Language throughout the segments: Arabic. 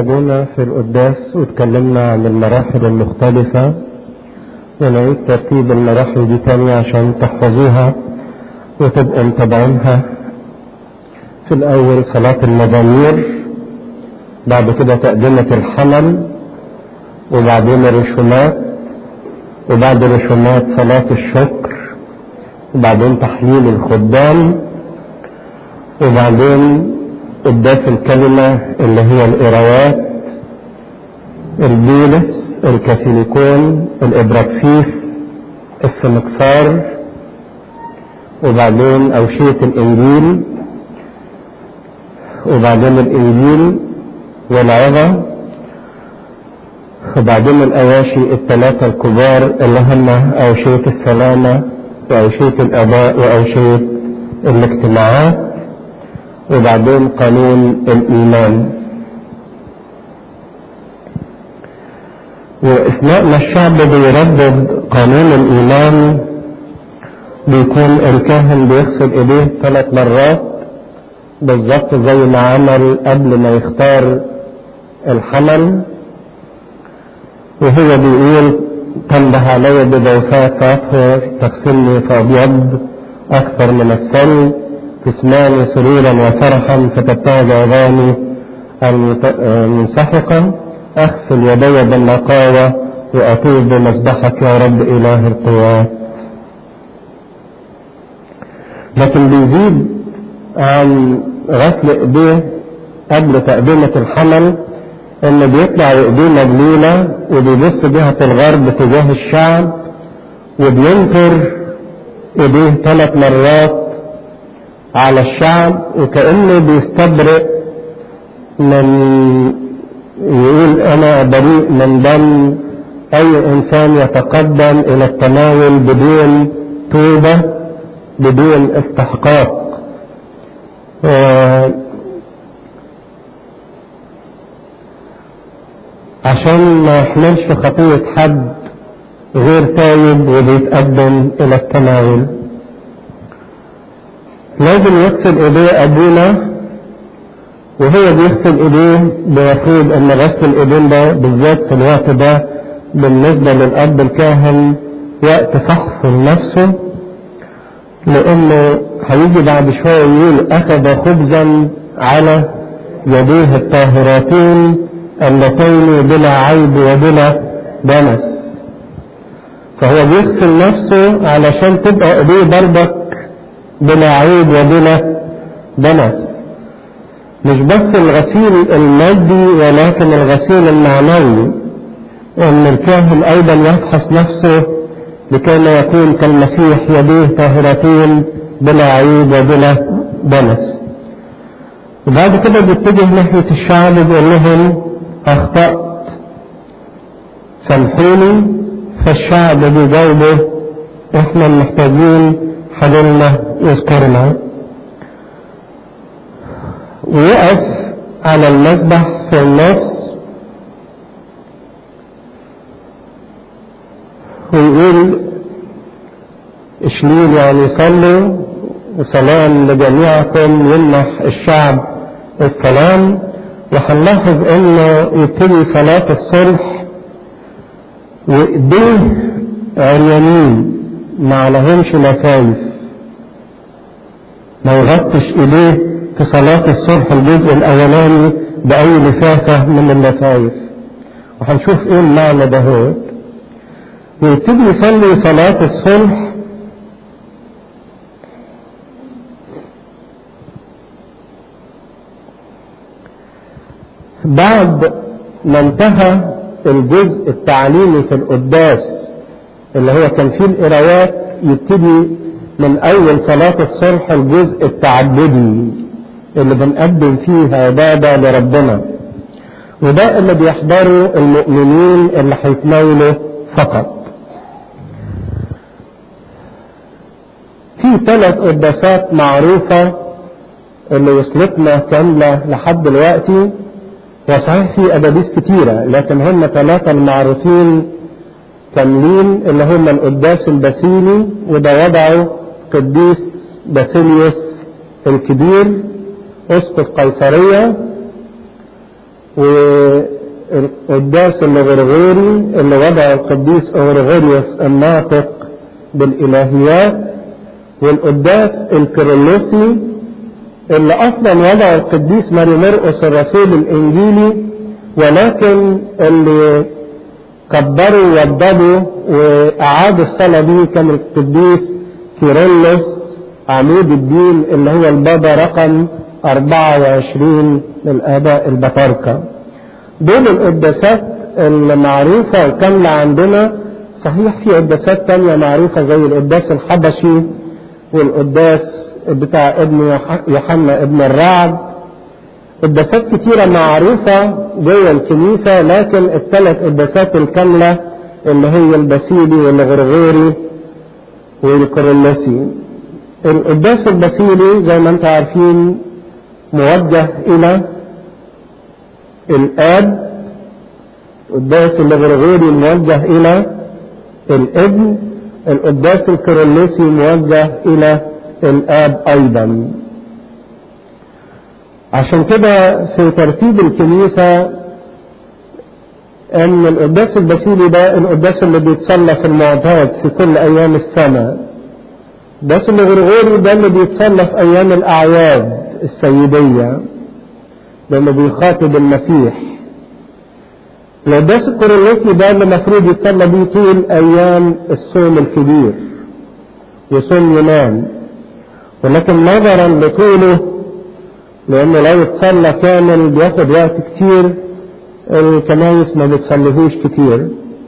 أبونا في القداس واتكلمنا عن المراحل المختلفة، ونعيد ترتيب المراحل دي تاني عشان تحفظوها وتبقوا متابعينها. في الأول صلاة المزامير، بعد كده تقدمة الحمل، وبعدين الرسومات، وبعد الرسومات صلاة الشكر، وبعدين تحليل الخدام، وبعدين قداس الكلمة اللي هي القراءات، البولس، الكاثوليكون، الإبراكسيس، السمكسار، وبعدين أوشية الإنجيل، وبعدين الإنجيل والعظة، وبعدين الأواشي الثلاثة الكبار اللي هم أوشية السلامة وأوشية الآباء وأوشية الاجتماعات، وبعدين قانون الإيمان. وأثناء ما الشعب بيردد قانون الإيمان بيكون الكاهن بيغسل إيديه 3 مرات بالظبط زي ما عمل قبل ما يختار الحمل، وهو بيقول: تنبه علي بضيفات فأطهر، تغسلني فأبيض أكثر من الثلج، تسمعني سرورا وفرحا فتبتهج عظامي المنسحقة، أغسل يدي بالنقاوة وأطوب بمسبحك يا رب إله القوات. لكن بيزيد عن غسل ايديه قبل تقديمة الحمل انه بيطلع ايديه مبلولة وبيبص جهة الغرب تجاه الشعب وبينكر ايديه 3 مرات على الشعب، وكأنه بيستبرئ من، يقول انا بريء من دم اي انسان يتقدم الى التناول بدون توبة بدون استحقاق. عشان ما يحملش خطية حد غير تايب وبيتقدم الى التناول. لازم يغسل ايديه ابونا، وهو بيغسل ايديه بيفرض ان غسل الايدين ده بالذات في الوقت ده بالنسبة للاب الكاهن وقت فحص لنفسه، لانه هيجي بعد شوية يقول: اخذ خبزا على يديه الطاهرتين اللتين بلا عيب وبلا دنس. فهو بيغسل نفسه علشان تبقى ايديه برضك بلا عيب وبلا دنس. مش بس الغسيل المادي ولكن الغسيل المعنوي، ان الكاهن ايضا يفحص نفسه لكي لا يكون كالمسيح يديه طاهرتين بلا عيب وبلا دنس. وبعد كده بيتجه ناحية الشعب بيقول لهم: اخطأت سامحوني. فالشعب بيجاوبه: احنا محتاجين حللنا يذكرنا. ويقف على المذبح في النص ويقول: اشليل يعني صلوا، وسلام لجميعكم، يمنح الشعب السلام. وهنلاحظ انه يبتدي صلاة الصلح وايديه عريانين ما عليهمش لفايف، ما يغطش ايديه في صلاة الصلح الجزء الاولاني باي لفافة من اللفايف، وهنشوف ايه المعنى ده. هو ويبتدي يصلي صلاة الصلح بعد ما انتهى الجزء التعليمي في القداس اللي هو كان فيه القراءات. يبتدي من اول صلاة الصلح الجزء التعبدي اللي بنقدم فيه عبادة لربنا، وده اللي بيحضروا المؤمنين اللي هيتناولوا فقط. في 3 قداسات معروفة اللي وصلتنا كاملة لحد دلوقتي، وصحيح في أدابيس كتيرة لكن هم 3 المعروفين كاملين، اللي هم القداس الباسيلي، وده وضعه قديس باسيليوس الكبير أسقف قيصرية، و القداس الغرغوري اللي وضع القديس غرغوريوس الناطق بالإلهيات، والقداس الكيرلسي اللي أصلا وضع القديس ماري مرقس الرسول الإنجيلي، ولكن اللي كبروا ووضبوا وأعادوا الصلاة دي كان القديس كيرلس عمود الدين اللي هو البابا رقم 24 للآباء البطاركة. دول القداسات المعروفة وكاملة عندنا. صحيح في قداسات تانية معروفة زي القداس الحبشي والقداس بتاع ابن يوحنا ابن الرعد. قداسات كتيرة معروفة جوه الكنيسة، لكن الثلاث قداسات الكاملة اللي هي الباسيلي والغرغوري والكيرلسي. القداس الباسيلي زي ما انتم عارفين موجه إلى الآب، القداس الغرغوري موجه إلى الابن، القداس الكيرلسي موجه إلى الآب أيضا. عشان كده في ترتيب الكنيسة أن القداس الباسيلي ده القداس اللي بيتصلى في المعتاد في كل أيام السنة. القداس الغرغوري ده اللي بيتصلى في أيام الأعياد السيدية لما بيخاطب المسيح. القداس الكيرلسي ده اللي المفروض يتصلى بيه طول أيام الصوم الكبير وصوم يونان، ولكن نظرا لطوله لأنه لو اتصلى كامل بياخد وقت كتير الكنايس ما بتصليهوش كتير.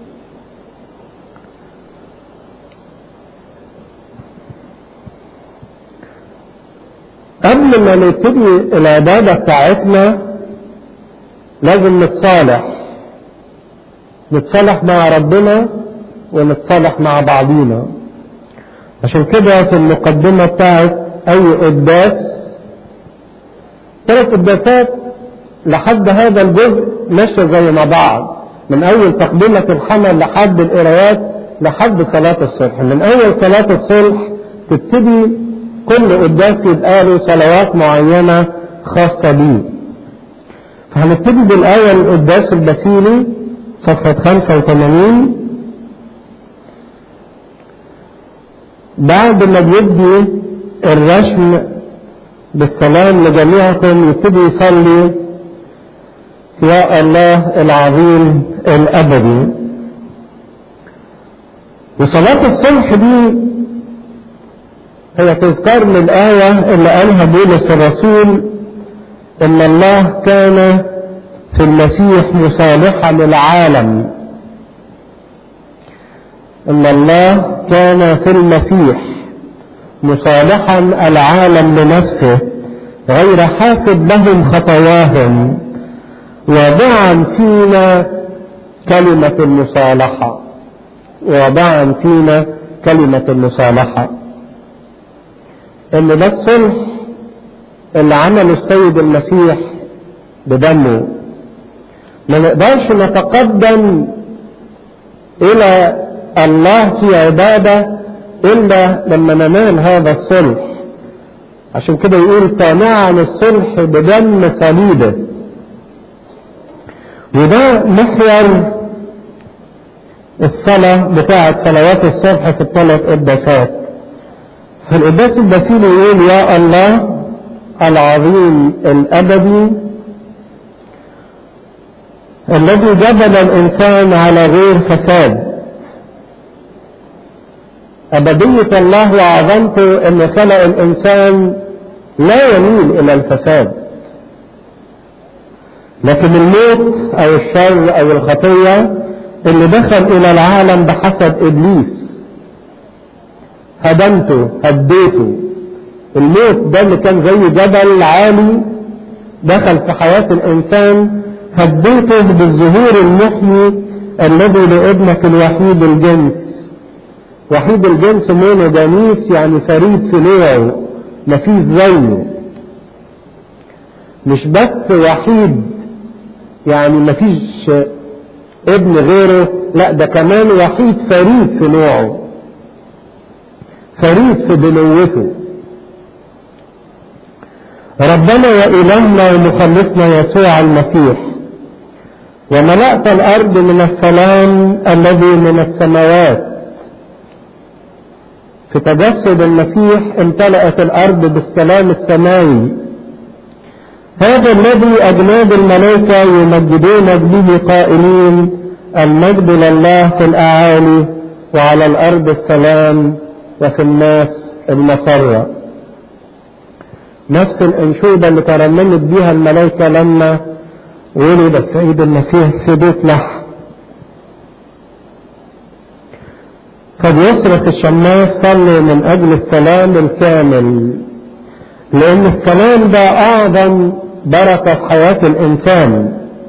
قبل ما نبتدي العبادة بتاعتنا لازم نتصالح مع ربنا ونتصالح مع بعضينا. عشان كده في المقدمة بتاعت أي قداس 3 قداسات لحد هذا الجزء ماشية زي ما بعض، من أول تقدمة الحمل لحد القرايات لحد صلاة الصلح. من أول صلاة الصلح تبتدي كل قداس يبقى له صلوات معينة خاصة بيه. فهنبتدي بالآية القداس الباسيلي صفحة 85. بعد ما بيدي الرشم بالسلام لجميعكم يبتدي يصلي يا الله العظيم الأبدي. وصلاة الصلح دي هي تذكار من الآية اللي قالها بولس الرسول إن الله كان في المسيح مصالحا للعالم. إن الله كان في المسيح مصالحا العالم لنفسه غير حاسب لهم خطاياهم، واضعا فينا كلمة المصالحة. واضعا فينا كلمة المصالحة. إن ده الصلح اللي عمله السيد المسيح بدمه. ما نقدرش نتقدم إلى الله في عبادة إلا لما ننال هذا الصلح. عشان كده يقول صانعا الصلح بدم صليبه. وده محور الصلاة بتاعة صلوات الصبح في ال3 قداسات. في القداس الباسيلي يقول يا الله العظيم الأبدي الذي جبل الإنسان على غير فساد. أبدية الله وعظمته أن خلق الإنسان لا يميل إلى الفساد، لكن الموت أو الشر أو الخطية اللي دخل إلى العالم بحسب إبليس هدمته هديته. الموت ده اللي كان زي جبل عالي دخل في حياة الإنسان هديته بالظهور المحيي الذي لابنك الوحيد الجنس. وحيد الجنس مونوجاميس يعني فريد في نوعه مفيش زيه. مش بس وحيد يعني مفيش ابن غيره، لا ده كمان وحيد فريد في نوعه، فريد في بنوته. ربنا وإلهنا ومخلصنا يسوع المسيح وملأت الأرض من السلام الذي من السماوات. في تجسد المسيح امتلأت الأرض بالسلام السماوي، هذا الذي أجناد الملائكة يمجدون به قائلين: المجد لله في الأعالي وعلى الأرض السلام وفي الناس المسرة. نفس الأنشودة اللي ترنمت بها الملائكة لما ولد السيد المسيح في بيت لحم. قد يصرخ الشماس: صلوا من أجل السلام الكامل، لأن السلام ده أعظم بركة في حياة الإنسان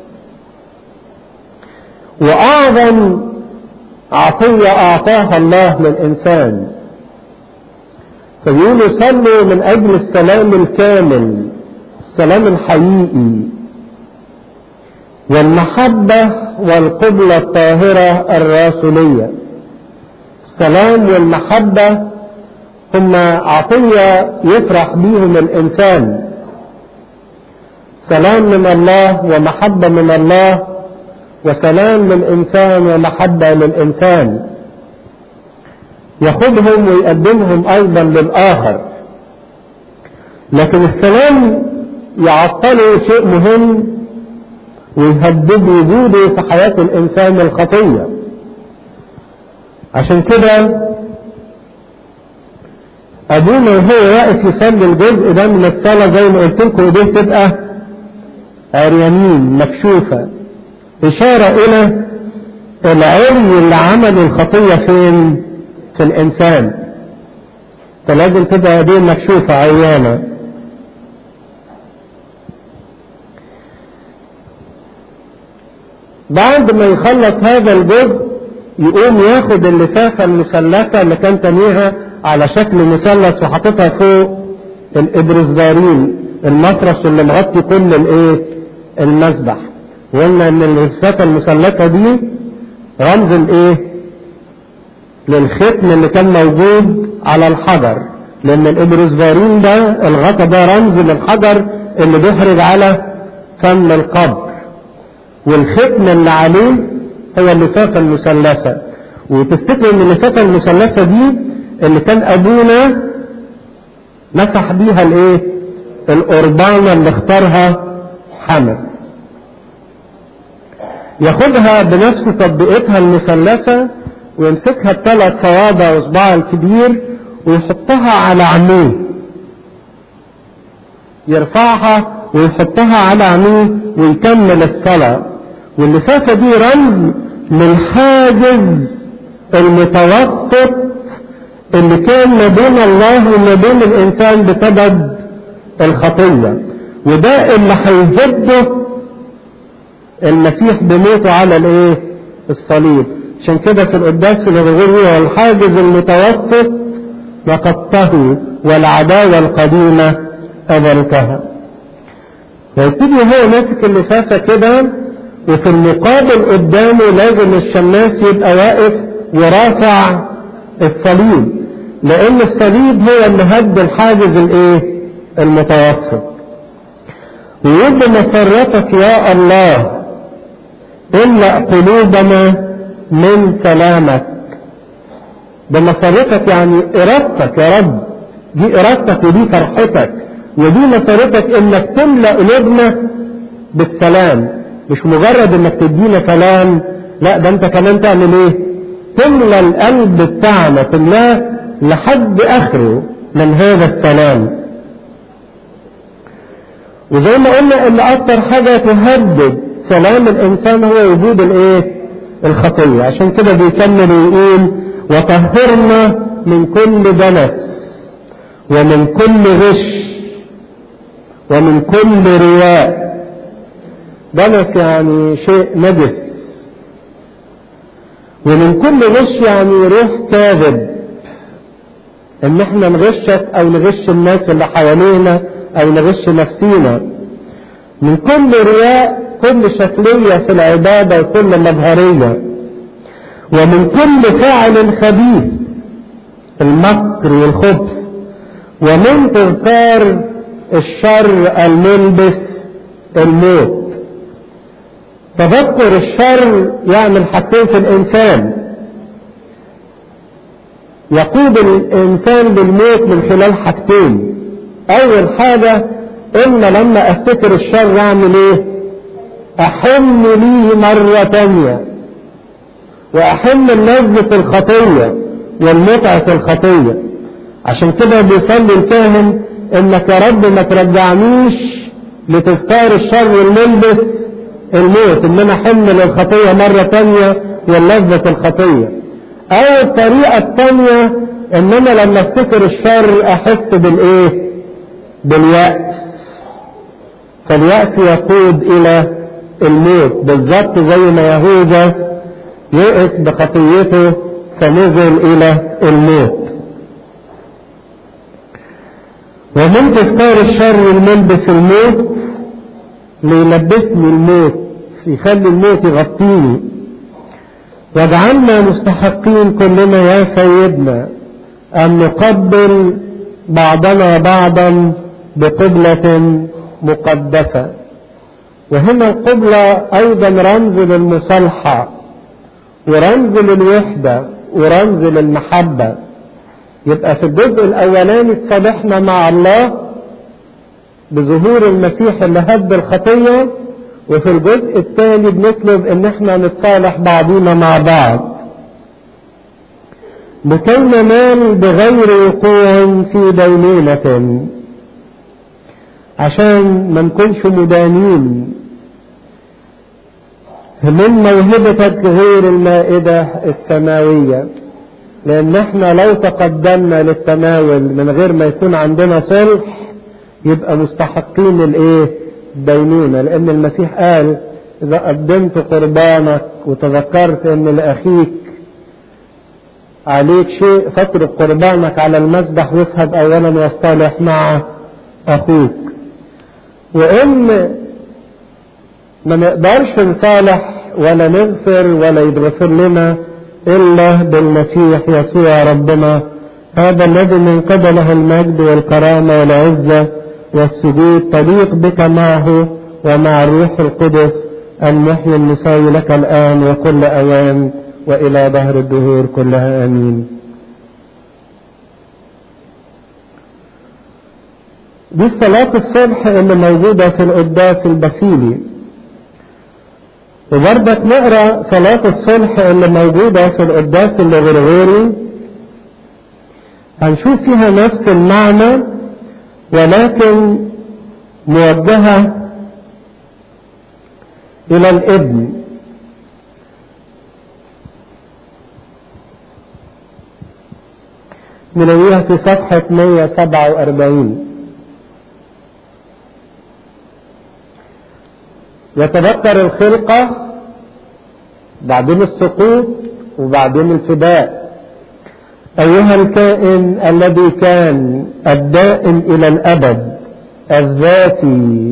وأعظم عطية أعطاها الله للإنسان. فبيقولوا صلوا من أجل السلام الكامل، السلام الحقيقي والمحبة والقبلة الطاهرة الرسولية. السلام والمحبة هما عطية يفرح بيهم الإنسان، سلام من الله ومحبة من الله، وسلام للإنسان ومحبة للإنسان، ياخدهم ويقدمهم أيضا للآخر. لكن السلام يعطله شيء مهم ويهدد وجوده في حياة الإنسان الخطية. عشان كده أبونا وهو واقف يصلي الجزء ده من الصلاة زي ما قلت لكم ايديه تبقى عريانين مكشوفة، إشارة إلى العري اللي عمل الخطية فين؟ في الإنسان. فلازم تبقى ايديه مكشوفة عريانة. بعد ما يخلص هذا الجزء يقوم ياخد اللفافة المثلثة اللي كان تنيها على شكل مثلث وحطتها فوق الإبرزبارين، المفرش اللي مغطي كل المسبح. وقلنا ان اللفافة المثلثة دي رمز للختم اللي كان موجود على الحجر، لان الإبرزبارين ده الغطا ده رمز للحجر اللي بيحرج على فم القبر، والختم اللي عليه هو اللفافة المثلثة. وتفتكروا ان اللفافة المثلثة دي اللي كان ابونا مسح بيها القربانة اللي اختارها حمد، ياخدها بنفس تطبيقتها المثلثة ويمسكها بثلاث صوابع واصبعها الكبير ويحطها على عينيه، يرفعها ويحطها على عينيه ويكمل الصلاة. واللفافة دي رمز للحاجز المتوسط اللي كان ما بين الله وما بين الإنسان بسبب الخطية، وده اللي هيهده المسيح بموته على الصليب. عشان كده في القداس الغرغوري الحاجز المتوسط نقضته والعداوة القديمة أذلتها. ويبتدي هو ماسك اللفافة كده، وفي المقابل قدامه لازم الشماس يبقى واقف ورافع الصليب، لأن الصليب هو اللي هد الحاجز المتوسط. ويقول مسرتك يا الله املأ قلوبنا من سلامك. بمسرتك يعني إرادتك يا رب، دي إرادتك ودي فرحتك ودي مسرتك انك تملأ قلوبنا بالسلام. مش مجرد انك تدينا سلام، لا ده انت كمان تعمل تملأ القلب بتاعنا، تملاه لحد اخره من هذا السلام. وزي ما قلنا ان اكتر حاجة تهدد سلام الانسان هو وجود الخطية. عشان كده بيكمل ويقول وطهرنا من كل دنس ومن كل غش ومن كل رياء. دنس يعني شيء نجس، ومن كل غش يعني روح كاذب، ان احنا نغشك او نغش الناس اللي حوالينا او نغش نفسينا. من كل رياء، كل شكلية في العبادة وكل مظهرية، ومن كل فعل خبيث المكر والخبث، ومن تذكار الشر الملبس الموت. تذكر الشر يعمل حاجتين في الإنسان، يقود الإنسان بالموت من خلال حاجتين. أول حاجة إن لما أفتكر الشر أعمل إيه؟ أحن ليه مرة تانية، وأحن لذة الخطية والمتعة الخطية. عشان كده بيصلي الكاهن إنك يا رب ما ترجعنيش لتذكار الشر والملبس الموت، إن أنا أحن للخطية مرة تانية واللذة الخطية. أو الطريقة التانية إن أنا لما أفتكر الشر أحس بالإيه؟ باليأس، فاليأس يقود إلى الموت، بالظبط زي ما يهوذا يئس بخطيته فنزل إلى الموت. ومن تذكار الشر الملبس الموت ليلبسني الموت، يخلي الموت يغطيني. واجعلنا مستحقين كلنا يا سيدنا أن نقبل بعضنا بعضا بقبلة مقدسة. وهنا القبلة أيضا رمز للمصالحة ورمز للوحدة ورمز للمحبة. يبقى في الجزء الأولاني تصالحنا مع الله بظهور المسيح اللي هد الخطية، وفي الجزء الثاني بنطلب ان احنا نتصالح بعضينا مع بعض لكي ننال بغير وقوع في دينونة، عشان ما نكونش مدانين من موهبتك غير المائدة السماوية. لان احنا لو تقدمنا للتناول من غير ما يكون عندنا صلح يبقى مستحقين الايه؟ الدينونة. لان المسيح قال اذا قدمت قربانك وتذكرت ان لاخيك عليك شيء فاترك قربانك على المذبح واذهب اولا واصطلح مع اخوك. وان ما نقدرش نصالح ولا نغفر ولا يتغفر لنا الا بالمسيح يسوع ربنا، هذا الذي من قبله المجد والكرامة والعزة والسجود تليق بك معه ومع الروح القدس المحيي المساوي لك الآن وكل أوان وإلى دهر الدهور كلها آمين. دي صلاة الصبح اللي موجودة في القداس البسيلي، وبرضك نقرأ صلاة الصبح اللي موجودة في القداس الغرغوري، هنشوف فيها نفس المعنى ولكن موجهة إلى الابن. نلاقيها في صفحة 147. يتذكر الخلقة، بعدين السقوط، وبعدين الفداء. أيها الكائن الذي كان الدائم إلى الأبد الذاتي،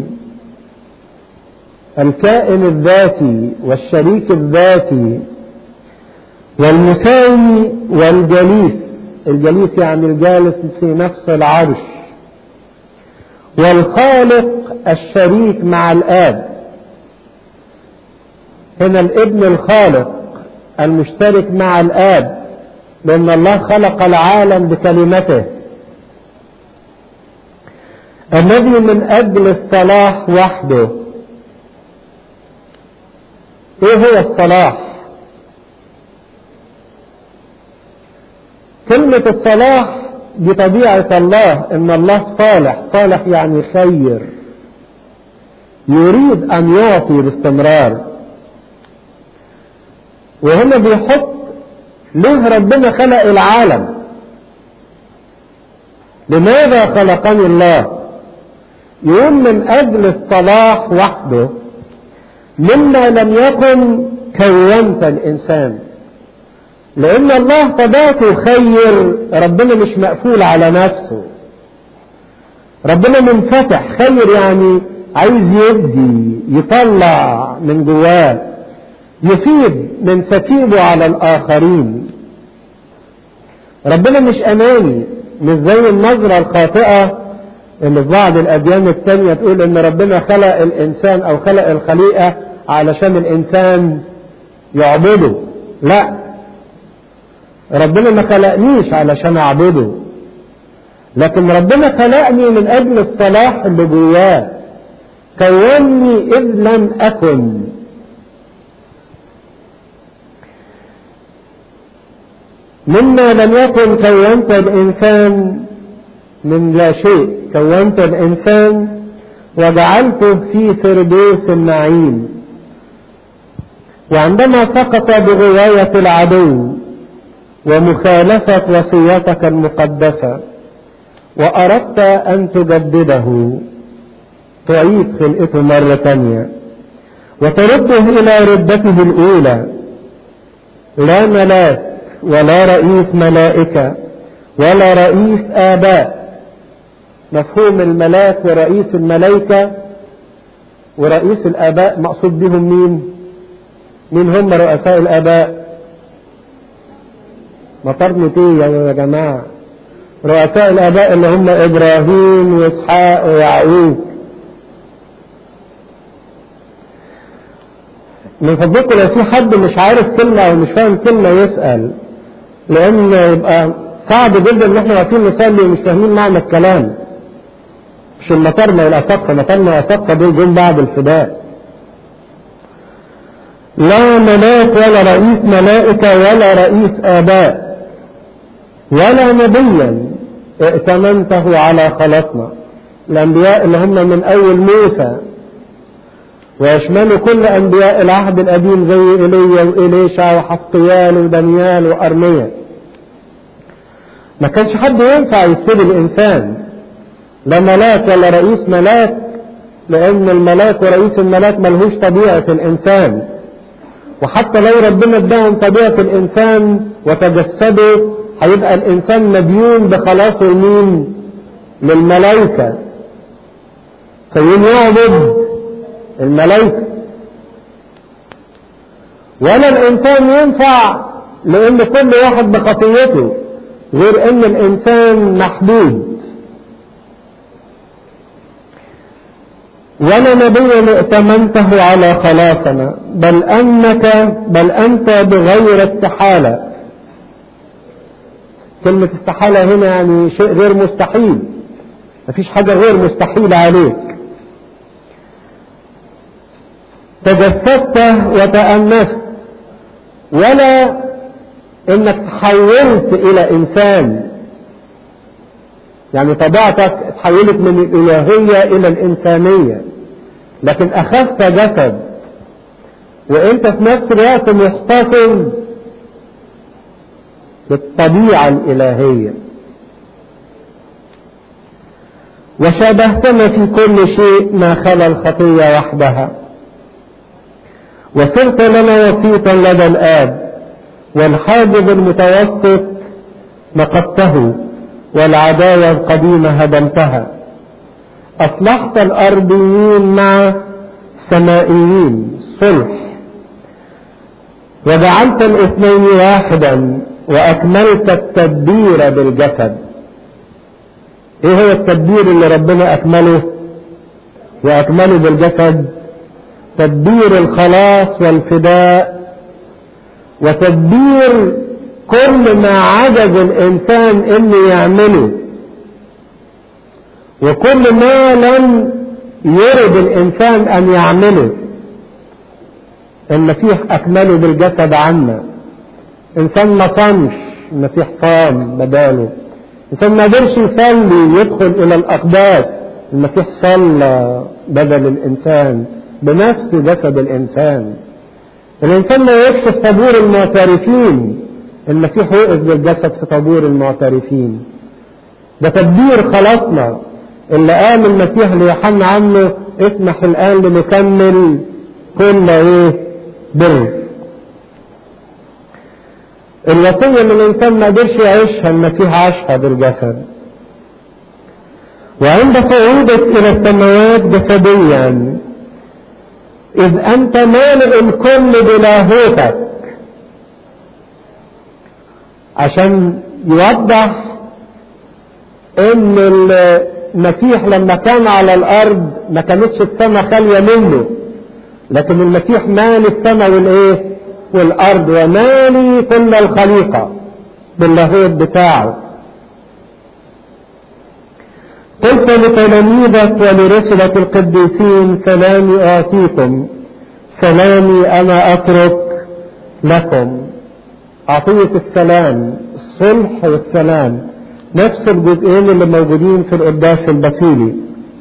الكائن الذاتي والشريك الذاتي والمساوي والجليس، الجليس يعني الجالس في نفس العرش، والخالق الشريك مع الآب. هنا الابن الخالق المشترك مع الآب، لأن الله خلق العالم بكلمته، الذي من أجل الصلاح وحده. إيه هو الصلاح؟ كلمة الصلاح بطبيعة الله، إن الله صالح. صالح يعني خير، يريد أن يعطي باستمرار. وهنا بيحط ليه ربنا خلق العالم، لماذا خلقني الله؟ يقول من أجل الصلاح وحده، مما لم يكن كونت الإنسان. لأن الله طبيعته خير، ربنا مش مقفول على نفسه، ربنا منفتح. خير يعني عايز يدي، يطلع من جواه، يفيد من سكيبه على الآخرين. ربنا مش أناني، مش زي النظرة الخاطئة اللي في بعض الأديان التانية تقول إن ربنا خلق الإنسان أو خلق الخليقة علشان الإنسان يعبده. لا، ربنا ما خلقنيش علشان أعبده، لكن ربنا خلقني من أجل الصلاح اللي جواه. كوني إذ لم أكن. مما لم يكن كونت الإنسان من لا شيء، كونت الإنسان وجعلته في فردوس النعيم. وعندما سقط بغواية العدو ومخالفة وصيتك المقدسة وأردت أن تجدده، تعيد خلقته مرة تانية وترده إلى ردته الأولى، لا ملاك ولا رئيس ملائكة ولا رئيس آباء. مفهوم الملاك ورئيس الملائكة ورئيس الآباء مقصود بهم مين هم رؤساء الآباء؟ مطرنتي يا جماعة، رؤساء الآباء اللي هم إبراهيم وإسحاق ويعقوب. من فضلكم لو في حد مش عارف كلمة أو مش فاهم كلمة يسأل، لأن يبقى صعب جدا إن احنا واقفين نصلي ومش فاهمين معنى الكلام. مش المطرنا والأسقة، مطرنا والأسقة دول جم بعد الفداء. لا ملاك ولا رئيس ملائكة ولا رئيس آباء ولا نبيا ائتمنته على خلاصنا. الأنبياء اللي هم من أول موسى ويشملوا كل أنبياء العهد القديم زي إيليا وإليشع وحسقيال ودانيال وأرميا. ما كانش حد ينفع يبتدي الإنسان، لا ملاك ولا رئيس ملاك، لأن الملاك ورئيس الملاك ملهوش طبيعة الإنسان. وحتى لو ربنا اداهم طبيعة الإنسان وتجسدوا، هيبقى الإنسان مديون بخلاصه لمين؟ للملائكة، فين يعبد الملائكة. ولا الإنسان ينفع، لأن كل واحد بخطيته، غير أن الإنسان محدود. ولا نبي ائتمنته على خلاصنا، بل أنت بغير استحالة. كلمة استحالة هنا يعني شيء غير مستحيل، مفيش حاجة غير مستحيلة عليك. تجسدت وتأنست، ولا انك تحولت الى انسان، يعني طبيعتك تحولت من الالهية الى الانسانية، لكن اخذت جسد وانت في نفس الوقت محتفظ بالطبيعة الالهية. وشابهتنا في كل شيء ما خلا الخطية وحدها، وصرت لنا وسيطا لدى الآب، والحاجب المتوسط نقضته، والعداوة القديمة هدمتها. أصلحت الأرضيين مع السمائيين صلح، وجعلت الاثنين واحدا، وأكملت التدبير بالجسد. ايه هو التدبير اللي ربنا أكمله وأكمله بالجسد؟ تدبير الخلاص والفداء، وتدبير كل ما عجز الإنسان إنه يعمله، وكل ما لم يرد الإنسان أن يعمله المسيح أكمله بالجسد عنا. إنسان ما صامش، المسيح صام بداله. إنسان ما قدرش يصلي يدخل إلى الأقداس، المسيح صلى بدل الإنسان بنفس جسد الإنسان. الإنسان ما يقفش في طابور المعترفين، المسيح وقف بالجسد في طابور المعترفين. ده تدبير خلاصنا اللي قام المسيح ليوحنا عنه: اسمح الآن لنكمل كل بر. الوصية اللي الإنسان ما قدرش يعيشها المسيح عاشها بالجسد. وعند صعودك إلى السماوات جسديا، إذ أنت مالئ الكل بلاهوتك، عشان يوضح إن المسيح لما كان على الأرض ما كانتش السماء خالية منه، لكن المسيح مالي السماء والايه والارض ومالي كل الخليقة باللاهوت بتاعه. قلت لتلاميذك ولرسلة القديسين سلامي اعطيكم، سلامي انا اترك لكم. عطية السلام، الصلح والسلام، نفس الجزئين اللي موجودين في القداس البسيلي.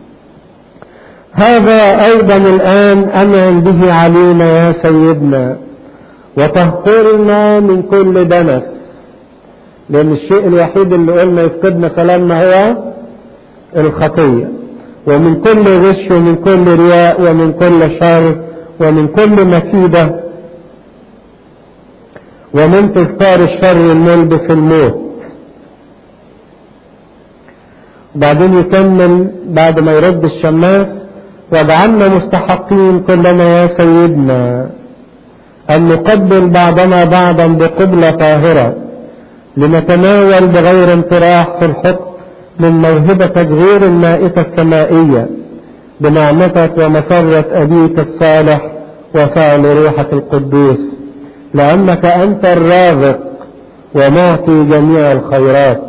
هذا ايضا الان انعم به علينا يا سيدنا، وتهقرنا من كل دنس، لان الشيء الوحيد اللي قلنا يفقدنا سلامنا هو الخطية، ومن كل غش ومن كل رياء ومن كل شر ومن كل مكيدة ومن تذكار الشر الملبس الموت. بعدين يكمل بعد ما يرد الشماس: واجعلنا مستحقين كلنا يا سيدنا أن نقبل بعضنا بعضا بقبلة طاهرة، لنتناول بغير انطراح في الحكم من موهبتك غير المائتة السمائية، بنعمتك ومسرة أبيك الصالح وفعل روحك القدوس، لأنك أنت الرازق ومعطي جميع الخيرات،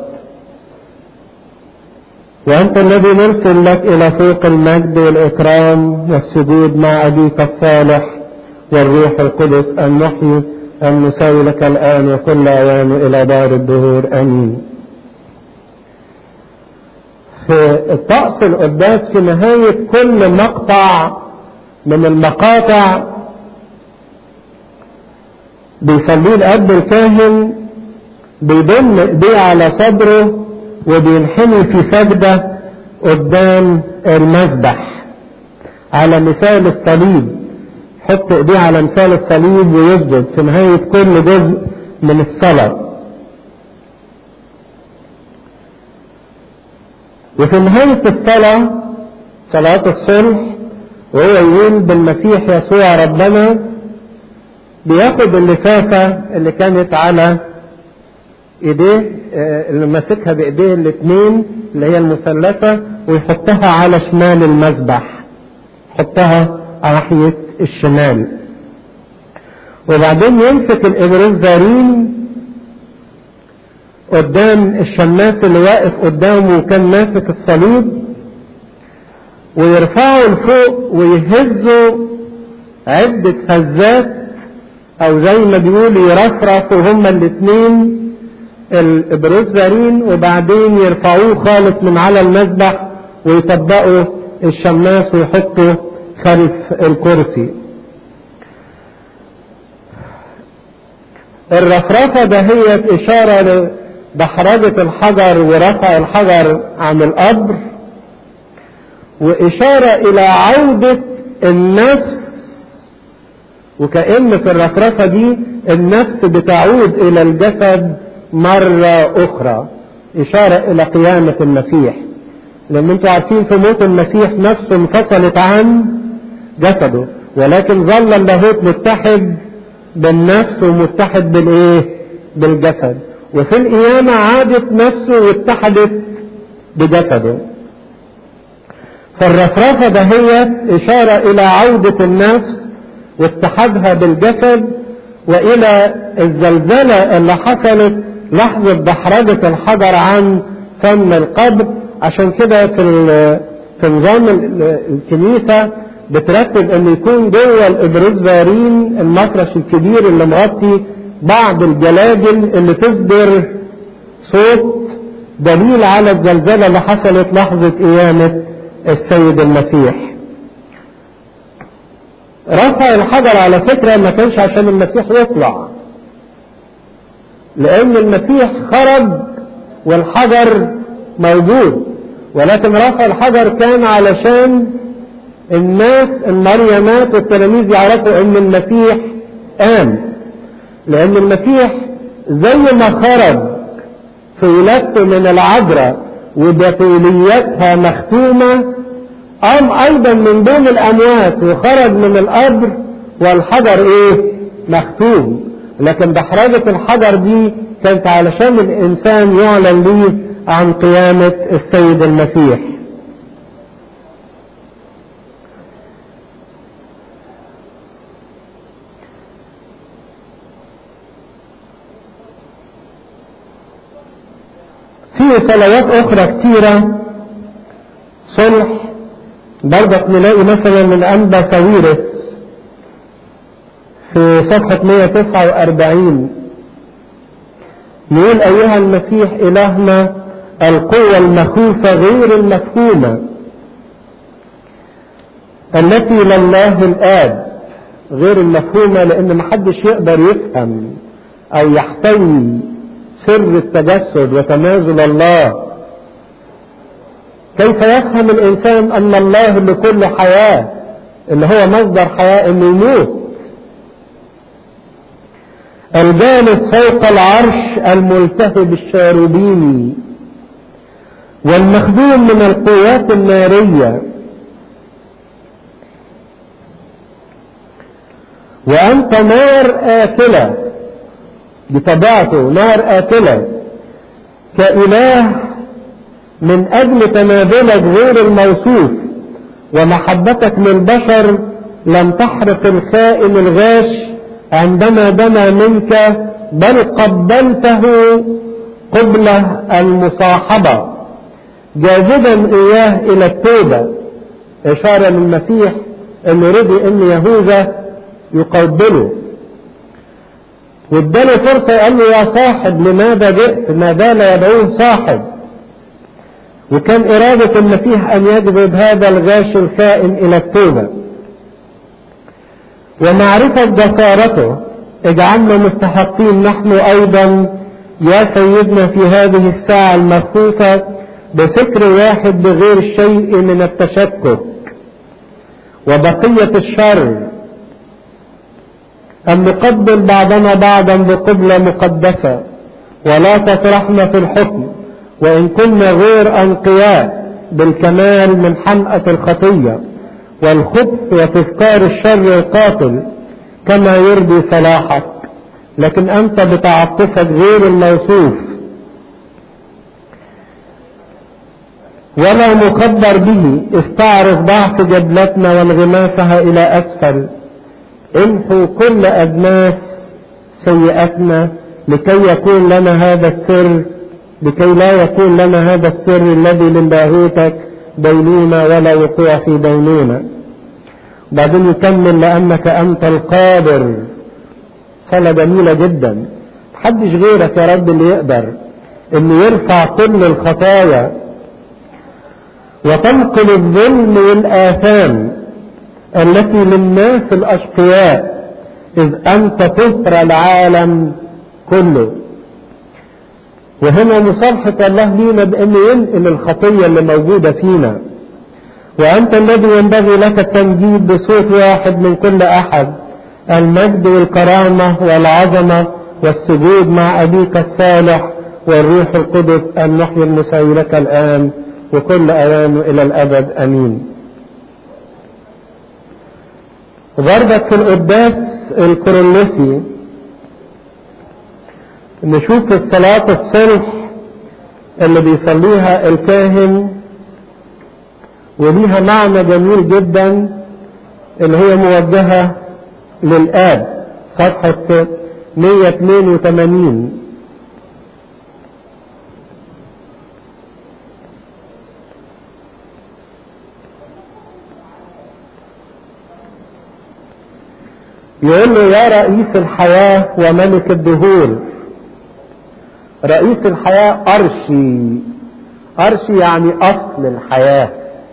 وأنت الذي نرسل لك إلى فوق المجد والإكرام والسجود مع أبيك الصالح والروح القدس أن نحيي أن نساوي لك الآن وكل أوان إلى دار الدهور آمين. في الطقس القداس في نهاية كل مقطع من المقاطع بيصليه الأب الكاهن، بيضم ايديه على صدره وبينحني في سجدة قدام المذبح على مثال الصليب، حط ايديه على مثال الصليب ويسجد في نهاية كل جزء من الصلاة. وفي نهاية الصلاة، صلاة الصلح، وهو يقول بالمسيح يسوع ربنا، بياخد اللفافة اللي كانت على ايديه اللي ماسكها بايديه الاثنين اللي هي المثلثة، ويحطها على شمال المذبح، يحطها على ناحية الشمال. وبعدين يمسك الإبرزدارين قدام الشماس اللي واقف قدامه وكان ماسك الصليب، ويرفعه لفوق ويهزه عدة هزات، او زي ما بيقولوا يرفرفوا هما الاثنين الإبرزدارين، وبعدين يرفعوه خالص من على المذبح ويطبقوا الشماس ويحطوا خلف الكرسي. الرفرفة ده هي إشارة لدحرجة الحجر ورفع الحجر عن القبر، وإشارة إلى عودة النفس، وكأن في الرفرفة دي النفس بتعود إلى الجسد مرة أخرى، إشارة إلى قيامة المسيح. لأن انتوا عارفين في موت المسيح نفسه انفصلت عن جسده، ولكن ظل اللاهوت متحد بالنفس ومتحد بالايه؟ بالجسد. وفي القيامة عادت نفسه واتحدت بجسده. فالرفرفة ده هي إشارة إلى عودة النفس واتحادها بالجسد، وإلى الزلزلة اللي حصلت لحظة دحرجة الحجر عن فم القبر. عشان كده في نظام الكنيسة بترتب ان يكون جوه الإبرزدارين المفرش الكبير اللي مغطي بعض الجلادل اللي تصدر صوت دليل على الزلزلة اللي حصلت لحظة قيامة السيد المسيح. رفع الحجر على فكرة ما كانش عشان المسيح يطلع، لأن المسيح خرج والحجر موجود، ولكن رفع الحجر كان علشان الناس المريمات والتلاميذ يعرفوا ان المسيح قام. لأن المسيح زي ما خرج في ولادته من العذراء وبتوليتها مختومة، قام أيضا من بين الأموات وخرج من القبر والحجر مختوم. لكن دحرجة الحجر دي كانت علشان الإنسان يعلن ليه عن قيامة السيد المسيح. في صلوات أخرى كتيرة صلح برضك نلاقي مثلا من أنبا ساويرس في صفحة 149 يقول: أيها المسيح إلهنا القوة المخوفة غير المفهومة التي لله الآب، غير المفهومة لأن محدش يقدر يفهم أو يحتوي سر التجسد وتنازل الله. كيف يفهم الإنسان أن الله اللي كل حياة، اللي هو مصدر حياة، إنه يموت؟ الجالس فوق العرش الملتهب الشاروبيني والمخدوم من القوات النارية، وأنت نار آكلة بطبيعته، نار آكلة كإله من أجل تنازلك غير الموصوف ومحبتك للبشر لم تحرق الخائن الغاش عندما دنا منك، بل قبلته قبلة المصاحبة جاذبا إياه إلى التوبة، إشارة للمسيح أنه رضي أن يهوذا يقبله، واداله فرصة قال له: يا صاحب لماذا جئت؟ ما زال يدعوه صاحب. وكان إرادة المسيح أن يجذب هذا الغاش الخائن إلى التوبة. ومعرفة جسارته اجعلنا مستحقين نحن أيضا يا سيدنا في هذه الساعة المخوفة بفكر واحد بغير شيء من التشكك وبقية الشر، أن نقبل بعضنا بعضا بقبلة مقدسة، ولا تطرحنا في الحكم وإن كنا غير أنقياء بالكمال من حمأة الخطية والخبث وتذكار الشر القاتل كما يرضي صلاحك، لكن أنت بتعطفك غير الموصوف ولا مخبر به استعرف ضعف جدلتنا وانغماسها إلى أسفل، امحو كل أدناس سيئتنا لكي يكون لنا هذا السر، لكي لا يكون لنا هذا السر الذي من لاهوتك دينونة ولا وقوع في دينونة. بعدين يكمل: لأنك أنت القادر. صلاة جميلة جدا، محدش غيرك يا رب اللي يقدر انه يرفع كل الخطايا وتنقل الظلم والآثام التي للناس الأشقياء، إذ أنت تطر العالم كله. وهنا مصالحة الله لينا بأنه ينقل الخطية اللي موجودة فينا، وأنت الذي ينبغي لك التمجيد بصوت واحد من كل أحد، المجد والكرامة والعظمة والسجود مع أبيك الصالح والروح القدس أن نحيي المساوي لك الآن وكل أوان إلى الأبد أمين. وبرضك في القداس الكورنثي نشوف في الصلاة الصلح اللي بيصليها الكاهن، وليها معنى جميل جدا اللي هي موجهة للآب، صفحة 182. يقول له: يا رئيس الحياة وملك الدهور. رئيس الحياة أرشي، أرشي يعني أصل الحياة،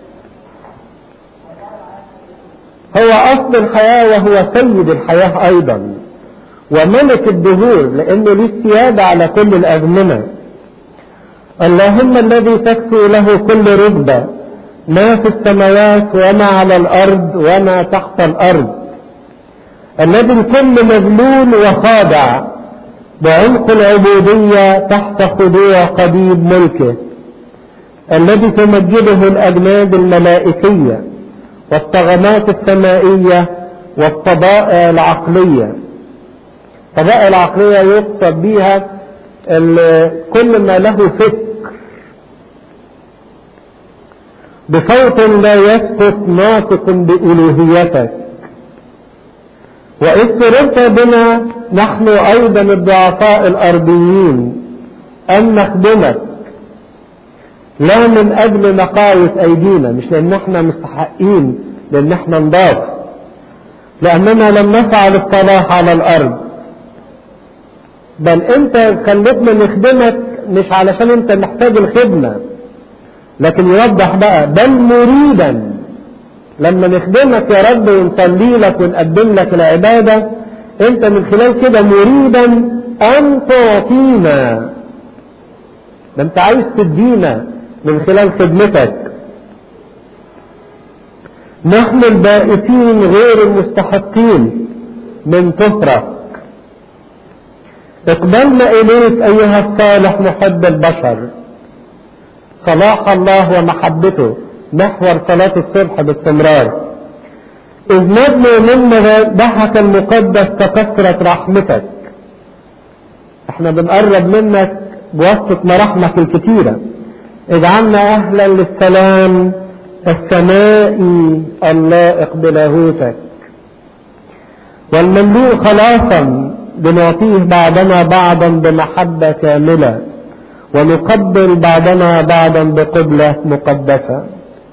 هو أصل الحياة وهو سيد الحياة أيضا، وملك الدهور لأنه له السيادة على كل الأزمنة. اللهم الذي تكفي له كل ركبة ما في السماوات وما على الأرض وما تحت الأرض، الذي الكل مذلول وخاضع بعمق العبودية تحت خضوع قديم ملكه، الذي تمجده الأجناد الملائكية والطغمات السمائية والطبائع العقلية. الطبائع العقلية يقصد بها كل ما له فكر بصوت لا يسقط ناطق بألوهيتك. وإذ سررت بنا نحن أيضا الضعفاء الأرضيين أن نخدمك لا من أجل نقاوة أيدينا، مش لأن احنا مستحقين، لأن احنا نضاف، لأننا لم نفعل الصلاح على الأرض، بل أنت خلتنا نخدمك مش علشان أنت محتاج الخدمة، لكن يوضح بقى بل مريدا لما نخدمك يا رب ونصلي لك ونقدم لك العبادة، أنت من خلال كده مريدا أن تعطينا، ده أنت عايز تدينا من خلال خدمتك. نحن البائسين غير المستحقين من طهرك، اقبلنا إليك أيها الصالح محب البشر. صلاح الله ومحبته محور صلاة الصبح باستمرار. إذ نبني من مذبحك المقدس ككثرة رحمتك، احنا بنقرب منك بواسطة مراحمك الكتيرة. اجعلنا أهلا للسلام السمائي اللائق بلاهوتك، والمملوء خلاصا بنعطيه بعضنا بعضا بمحبة كاملة، ونقبل بعضنا بعضا بقبلة مقدسة.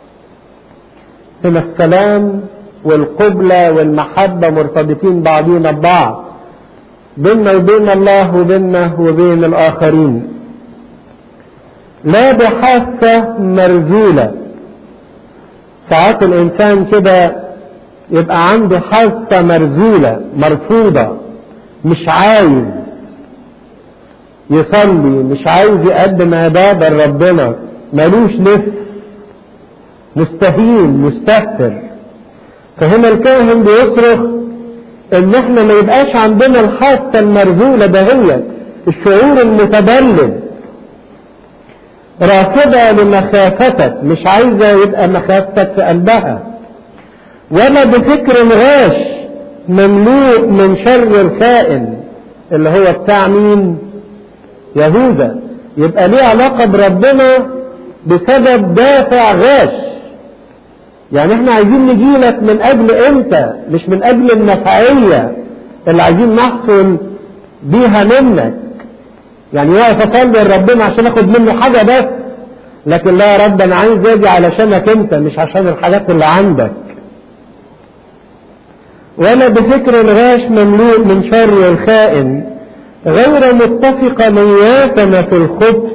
هنا السلام والقبلة والمحبة مرتبطين بعضنا ببعض، بيننا وبين الله وبيننا وبين الآخرين، لا بحاسة مرزولة. ساعات الإنسان كده يبقى عنده حاسة مرزولة مرفوضة، مش عايز يصلي، مش عايز يقدم عبادة لربنا، ملوش نفس، مستهين مستهتر. فهنا الكاهن بيصرخ ان احنا ما يبقاش عندنا الحاسة المرزولة دهية، الشعور المتبلد، راكبة لمخافتك، مش عايزة يبقى مخافتك في قلبها، ولا بفكر غاش مملوء من شر الخائن اللي هو بتاع مين؟ يهوذا. يبقى ليه علاقة بربنا بسبب دافع غاش، يعني احنا عايزين نجيلك من اجل انت، مش من اجل النفعية اللي عايزين نحصل بيها منك. يعني واقف اصلي لربنا عشان اخد منه حاجة بس، لكن لا يا رب انا عايز اجي علشانك انت، مش عشان الحاجات اللي عندك. ولا بفكر الغاش مملوء من شر الخائن، غير متفقة نياتنا في الخبث،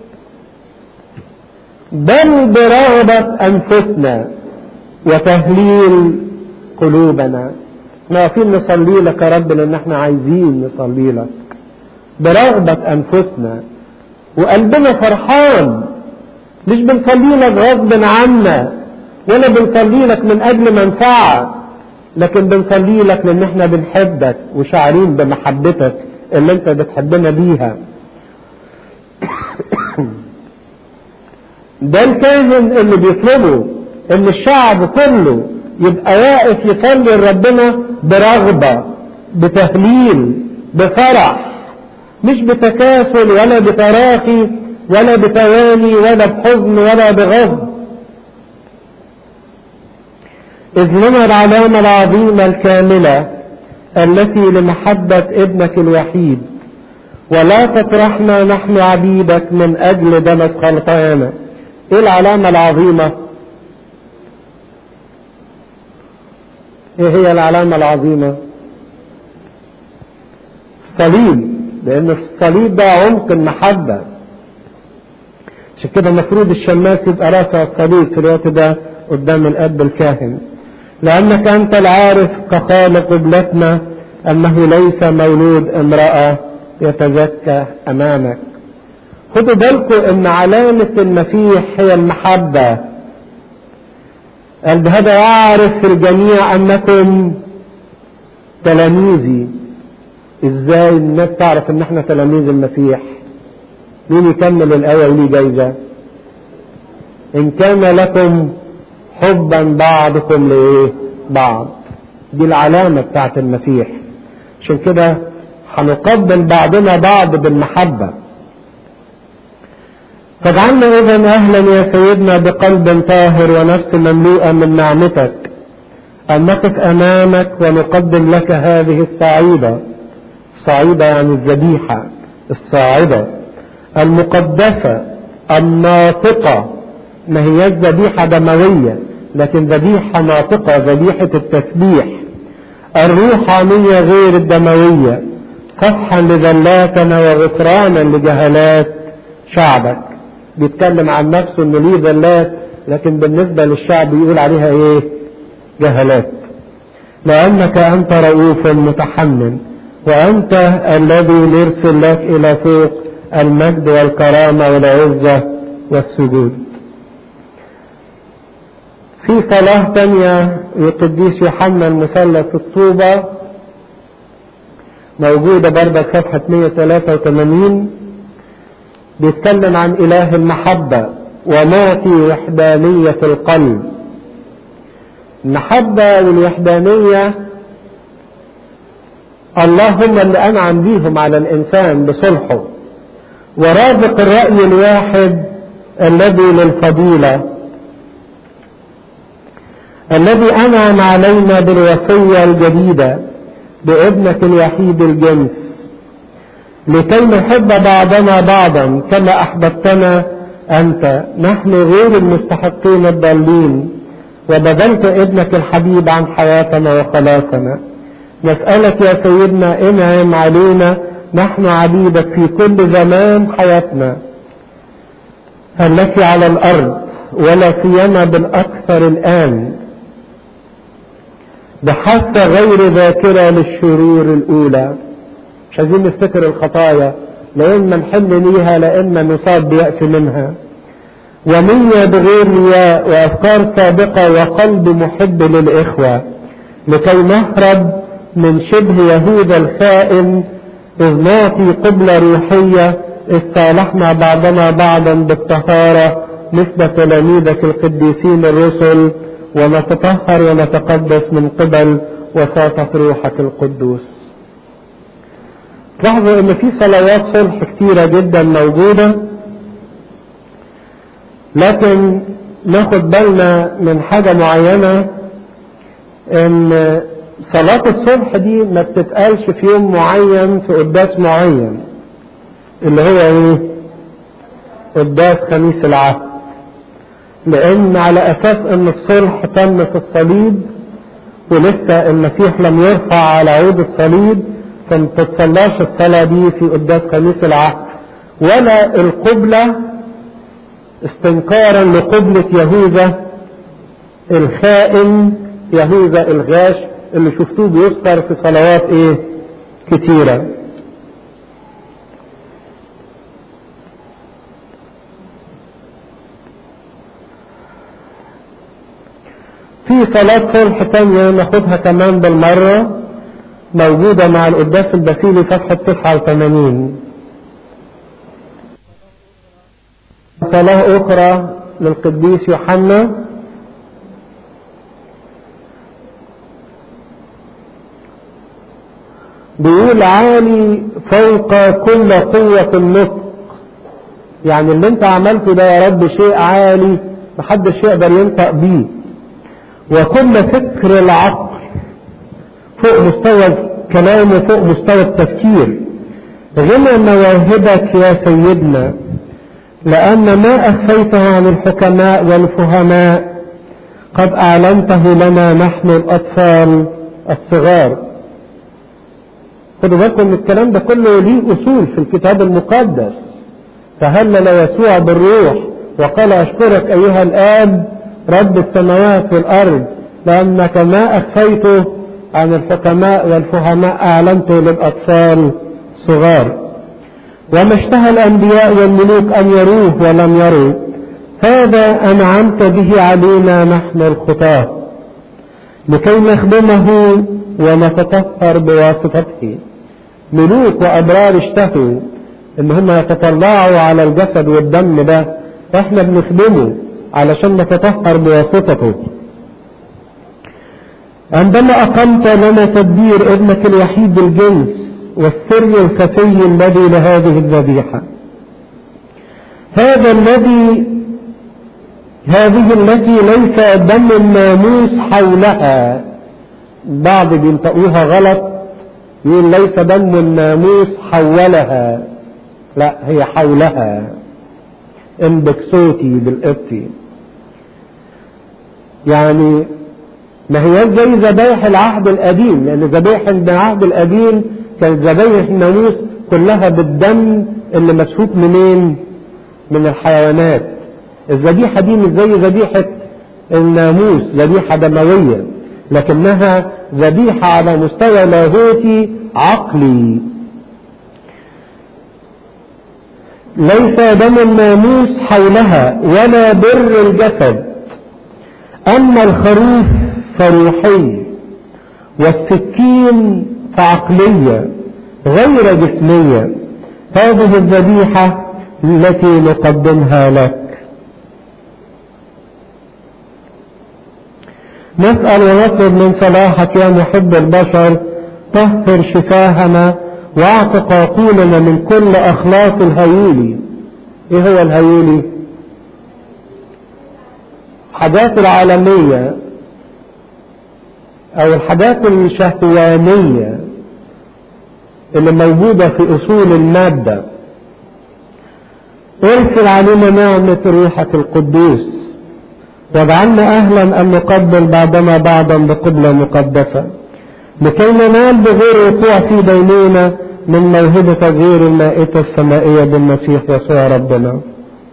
بل برغبة أنفسنا وتهليل قلوبنا. احنا واقفين نصلي لك يا رب لأن احنا عايزين نصلي لك برغبة أنفسنا، وقلبنا فرحان، مش بنصلي لك غصب عنا، ولا بنصلي لك من أجل منفعة، لكن بنصلي لك لأن احنا بنحبك وشعرين بمحبتك اللي انت بتحبنا بيها. ده الكاهن اللي بيطلبه ان الشعب كله يبقى واقف يصلي لربنا برغبة، بتهليل، بفرح، مش بتكاسل ولا بتراخي ولا بتواني ولا بحزن ولا بغضب. إذ لنا العلامة العظيمة الكاملة التي لمحبة ابنك الوحيد، ولا تطرحنا نحن عبيدك من أجل دنس خلقانا. إيه العلامة العظيمة؟ إيه هي العلامة العظيمة؟ الصليب، لأن في الصليب ده عمق المحبة. عشان كده المفروض الشماس يبقى رافع الصليب في الوقت ده قدام الأب الكاهن، لأنك أنت العارف كخالق قبلتنا أنه ليس مولود امرأة يتزكى أمامك. خدوا بالكم أن علامة المسيح هي المحبة. قال بهذا يعرف في الجميع أنكم تلاميذي. إزاي الناس تعرف أن احنا تلاميذ المسيح؟ مين يكمل الآية وليه جايزة؟ إن كان لكم حبا بعضكم لإيه؟ بعض. دي العلامة بتاعت المسيح. عشان كده هنقبل بعضنا بعض بالمحبة. فاجعلنا إذن أهلا يا سيدنا بقلب طاهر ونفس مملوءة من نعمتك، أن نقف أمامك ونقدم لك هذه الصعيدة. الصعيدة يعني الذبيحة الصاعدة المقدسة الناطقة، ما هي ذبيحة دموية لكن ذبيحة ناطقة، ذبيحة التسبيح الروحانية غير الدموية، صفحا لذلاتنا وغفرانا لجهالات شعبك. بيتكلم عن نفسه انه ليه ذلات، لكن بالنسبة للشعب يقول عليها ايه؟ جهالات. لأنك أنت رؤوف متحنن، وأنت الذي نرسل لك إلى فوق المجد والكرامة والعزة والسجود. في صلاة تانية للقديس يوحنا المثلث الطوبة موجودة برضه في صفحة 183، بيتكلم عن إله المحبة ومعطي وحدانية القلب. المحبة والوحدانية اللهم اللي أنعم بيهم على الإنسان بصلحه، ورازق الرأي الواحد الذي للفضيلة، الذي أنعم علينا بالوصية الجديدة بابنك الوحيد الجنس، لكي نحب بعضنا بعضا كما أحببتنا أنت، نحن غير المستحقين الضالين، وبذلت ابنك الحبيب عن حياتنا وخلاصنا. نسألك يا سيدنا انعم علينا نحن عبيدك في كل زمان حياتنا التي على الأرض، ولا سيما بالأكثر الآن، بحث غير ذاكرة للشرور الأولى. مش عايزين نفتكر الخطايا، لإما نحل ليها لإما نصاب بيأس منها، ونية بغير رياء، وأفكار سابقة، وقلب محب للإخوة، لكي نهرب من شبه يهوذا الخائن، إذ نعطي قبلة روحية، إذ صالحنا بعضنا بعضا بالطهارة مثل تلاميذك القديسين الرسل، ونتطهر ونتقدس من قبل وساطة روحك القدوس. لاحظوا ان في صلوات صلح كتيرة جدا موجودة، لكن ناخد بالنا من حاجة معينة، ان صلاة الصلح دي ما بتتقالش في يوم معين في قداس معين، اللي هو ايه؟ قداس خميس العهد، لان على اساس ان الصلح تم في الصليب ولسه المسيح لم يرفع على عود الصليب، فما تتصلاش الصلاة دي في قداس خميس العهد، ولا القبلة استنكارا لقبلة يهوذا الخائن، يهوذا الغاش اللي شفتوه بيذكر في صلوات ايه كتيرة. في صلاة صلح تانية ناخدها كمان بالمرة، موجودة مع القداس الباسيلي صفحة 89. صلاة أخرى للقديس يوحنا بيقول عالي فوق كل قوة النطق، يعني اللي انت عملته ده يا رب شيء عالي محدش يقدر ينطق بيه، وكل فكر العقل، فوق مستوى الكلام وفوق مستوى التفكير. غنى مواهبك يا سيدنا، لأن ما أخفيته عن الحكماء والفهماء قد أعلنته لنا نحن الأطفال الصغار. خدوا بالكم ان الكلام ده كله ليه أصول في الكتاب المقدس. فهلل يسوع بالروح وقال أشكرك أيها الآب رب السماوات والأرض، لأنك ما أخفيته عن الحكماء والفهماء أعلنته للأطفال الصغار. وما اشتهى الأنبياء والملوك أن يروه ولم يروا، هذا أنعمت به علينا نحن الخطاة، لكي نخدمه ونتطهر بواسطته. ملوك وأبرار اشتهوا إن هم يتطلعوا على الجسد والدم ده، فإحنا بنخدمه علشان نتطهر بواسطته. عندما أقمت لنا تدبير ابنك الوحيد الجنس والسر الخفي الذي لهذه الذبيحة، هذه التي ليس دم الناموس حولها. بعض بينطقوها غلط، يقول ليس دم الناموس حولها، لا هي حولها. اندكسوتي بالقبطي. يعني ما هي زي ذبائح العهد القديم، لأن ذبائح العهد القديم كانت ذبائح الناموس كلها بالدم اللي مسفوك منين؟ من الحيوانات. الذبيحة دي مش زي ذبيحة الناموس ذبيحة دموية، لكنها ذبيحة على مستوى لاهوتي عقلي. ليس دم الناموس حولها ولا بر الجسد، أما الخروف فروحي والسكين فعقلية غير جسمية. هذه الذبيحة التي نقدمها لك. نسأل ونطلب من صلاحك يا محب البشر، طهر شفاهنا واعتق عقولنا من كل أخلاق الهيولي. ايه هو الهيولي؟ الحاجات العالمية او الحاجات الشهوانية اللي موجودة في اصول المادة. ارسل علينا نعمة روحك القدوس واجعلنا اهلا ان نقبل بعضنا بعضا بقبلة مقدسة، لكي ننال بغير وقوع في ديننا من موهبة غير المائتة السمائية بالمسيح يسوع ربنا.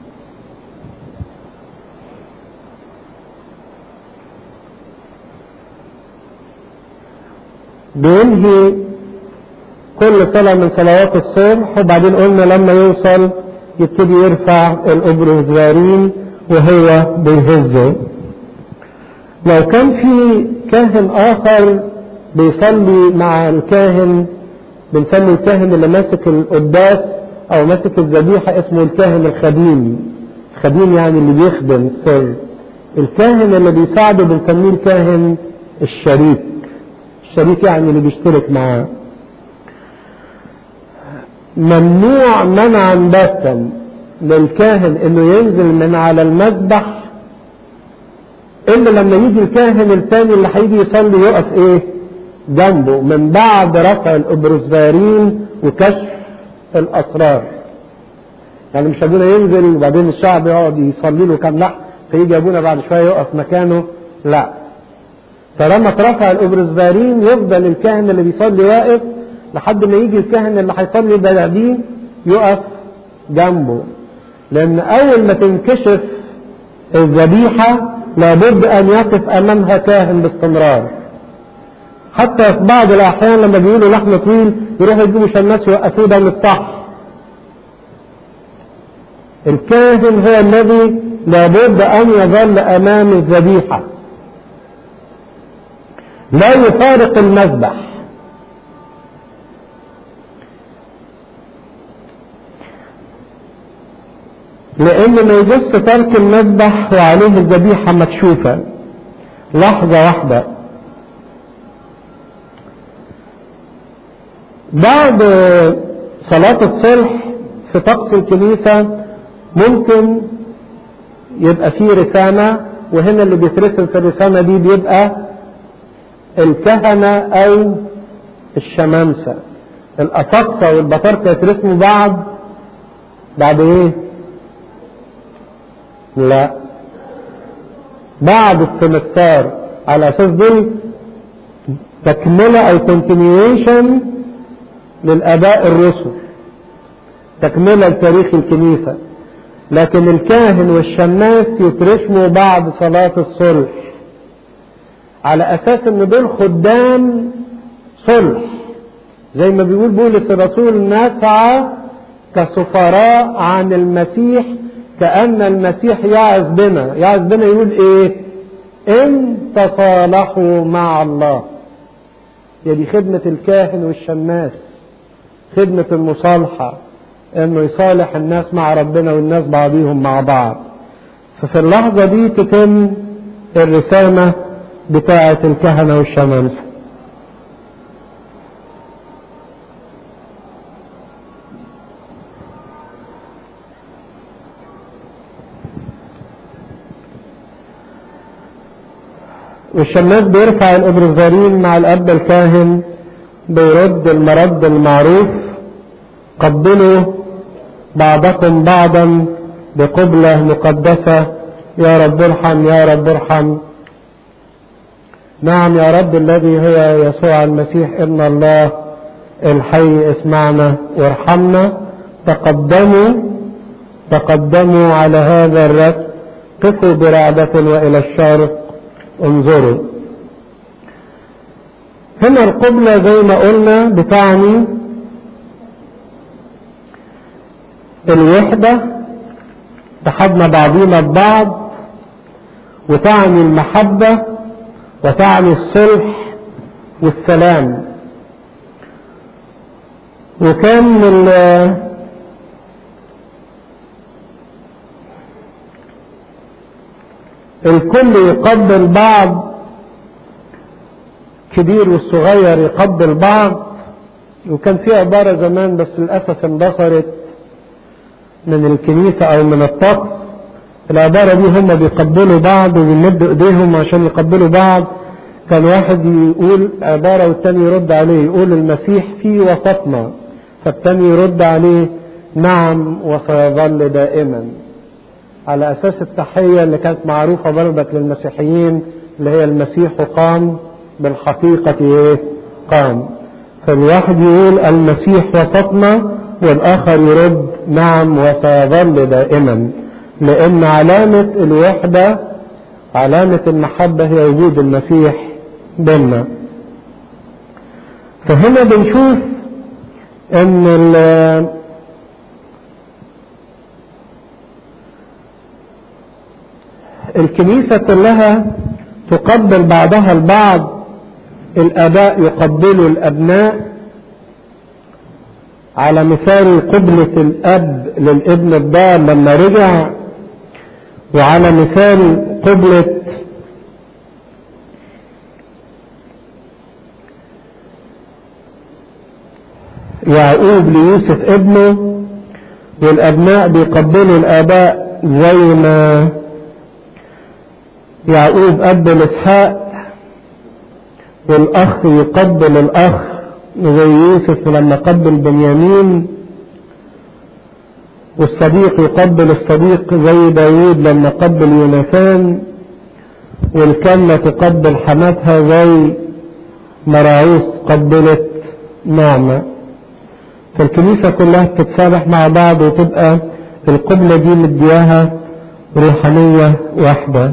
بينهي كل صلاة من صلوات الصبح، وبعدين قلنا لما يوصل يبتدي يرفع الأبروزارين وهو بيهزه. لو كان في كاهن آخر بيصلي مع الكاهن، بنسمي الكاهن اللي ماسك القداس أو ماسك الذبيحة اسمه الكاهن الخديم. الخديم يعني اللي بيخدم السر. الكاهن اللي بيساعده بنسميه الكاهن الشريك. الشريك يعني اللي بيشترك معاه. ممنوع منعا باتا للكاهن انه ينزل من على المذبح الا لما يجي الكاهن الثاني اللي هيجي يصلي يقف ايه؟ جنبه من بعد رفع الابروزارين وكشف الاسرار. يعني مش ابونا ينزل وبعدين الشعب يقعد يصلي له كام لحظه فيجي ابونا بعد شويه يقف مكانه، لا. طالما اترفع الابروزارين يفضل الكاهن اللي بيصلي واقف لحد ما يجي الكاهن اللي هيصلي بعديه يقف جنبه، لان اول ما تنكشف الذبيحه لابد ان يقف امامها كاهن باستمرار. حتى في بعض الاحيان لما بيقولوا لحم طويل يروحوا يجيبوا شماس يوقفوه ده للطح. الكاهن هو الذي لابد ان يظل امام الذبيحه، لا يفارق المذبح. لان ما يجوز ترك المذبح وعليه الذبيحه مكشوفه لحظه واحده. بعد صلاة الصلح في طقس الكنيسة ممكن يبقى فيه رسامة، وهنا اللي بيترسم في الرسامة دي بيبقى الكهنة او الشمامسة. الأساقفة والبطاركة يترسموا بعد ايه؟ لا، بعد السمستار، على اساس دول تكملة او continuation للآباء الرسل، تكملة لتاريخ الكنيسة. لكن الكاهن والشماس يترسموا بعد صلاة الصلح على اساس ان دول خدام صلح، زي ما بيقول بولس الرسول نسعى كسفراء عن المسيح كأن المسيح يعظ بنا. يعظ بنا يقول ايه؟ ان تصالحوا مع الله. يعني خدمة الكاهن والشماس خدمة المصالحة، انه يصالح الناس مع ربنا والناس بعضيهم مع بعض. ففي اللحظة دي تتم الرسامة بتاعة الكهنة والشمامسة. والشماس بيرفع الابروزارين مع الاب الكاهن، بيرد المرد المعروف: قبلوا بعضكم بعضا بقبلة مقدسة: يا رب ارحم يا رب ارحم. نعم يا رب الذي هو يسوع المسيح ابن الله الحي، اسمعنا وارحمنا. تقدموا على هذا الركب، قفوا برعدة وإلى الشرق انظروا. هنا القبلة زي ما قلنا بتعني الوحدة، اتحدنا بعضينا ببعض، وتعني المحبة، وتعني الصلح والسلام. وكان الكل يقبل بعض، كبير والصغير يقبل بعض. وكان في عبارة زمان بس للأسف اندثرت من الكنيسة أو من الطقس، العبارة دي هم بيقبلوا بعض ويمدوا ايديهم عشان يقبلوا بعض. كان واحد يقول عبارة والتاني يرد عليه، يقول المسيح في وسطنا، فالتاني يرد عليه نعم وسيظل دائما، على أساس التحية اللي كانت معروفة برضك للمسيحيين اللي هي المسيح قام بالحقيقة قام. فالواحد يقول المسيح وسطنا والآخر يرد نعم وسيظل دائما، لأن علامة الوحدة علامة المحبة هي وجود المسيح بيننا. فهنا بنشوف ان الكنيسة كلها تقبل بعضها البعض. الآباء يقبلوا الأبناء على مثال قبلة الأب للابن الضال لما رجع، وعلى مثال قبلة يعقوب ليوسف ابنه. والأبناء بيقبلوا الآباء زي ما يعقوب قبل إسحاق، والأخ يقبل الأخ زي يوسف لما قبل بنيامين، والصديق يقبل الصديق زي داود لما قبل يوناثان، والكلمة تقبل حماتها زي مراعوس قبلت نعمة. فالكنيسة كلها بتتصالح مع بعض وتبقى القبلة دي مدياها روحانية واحدة.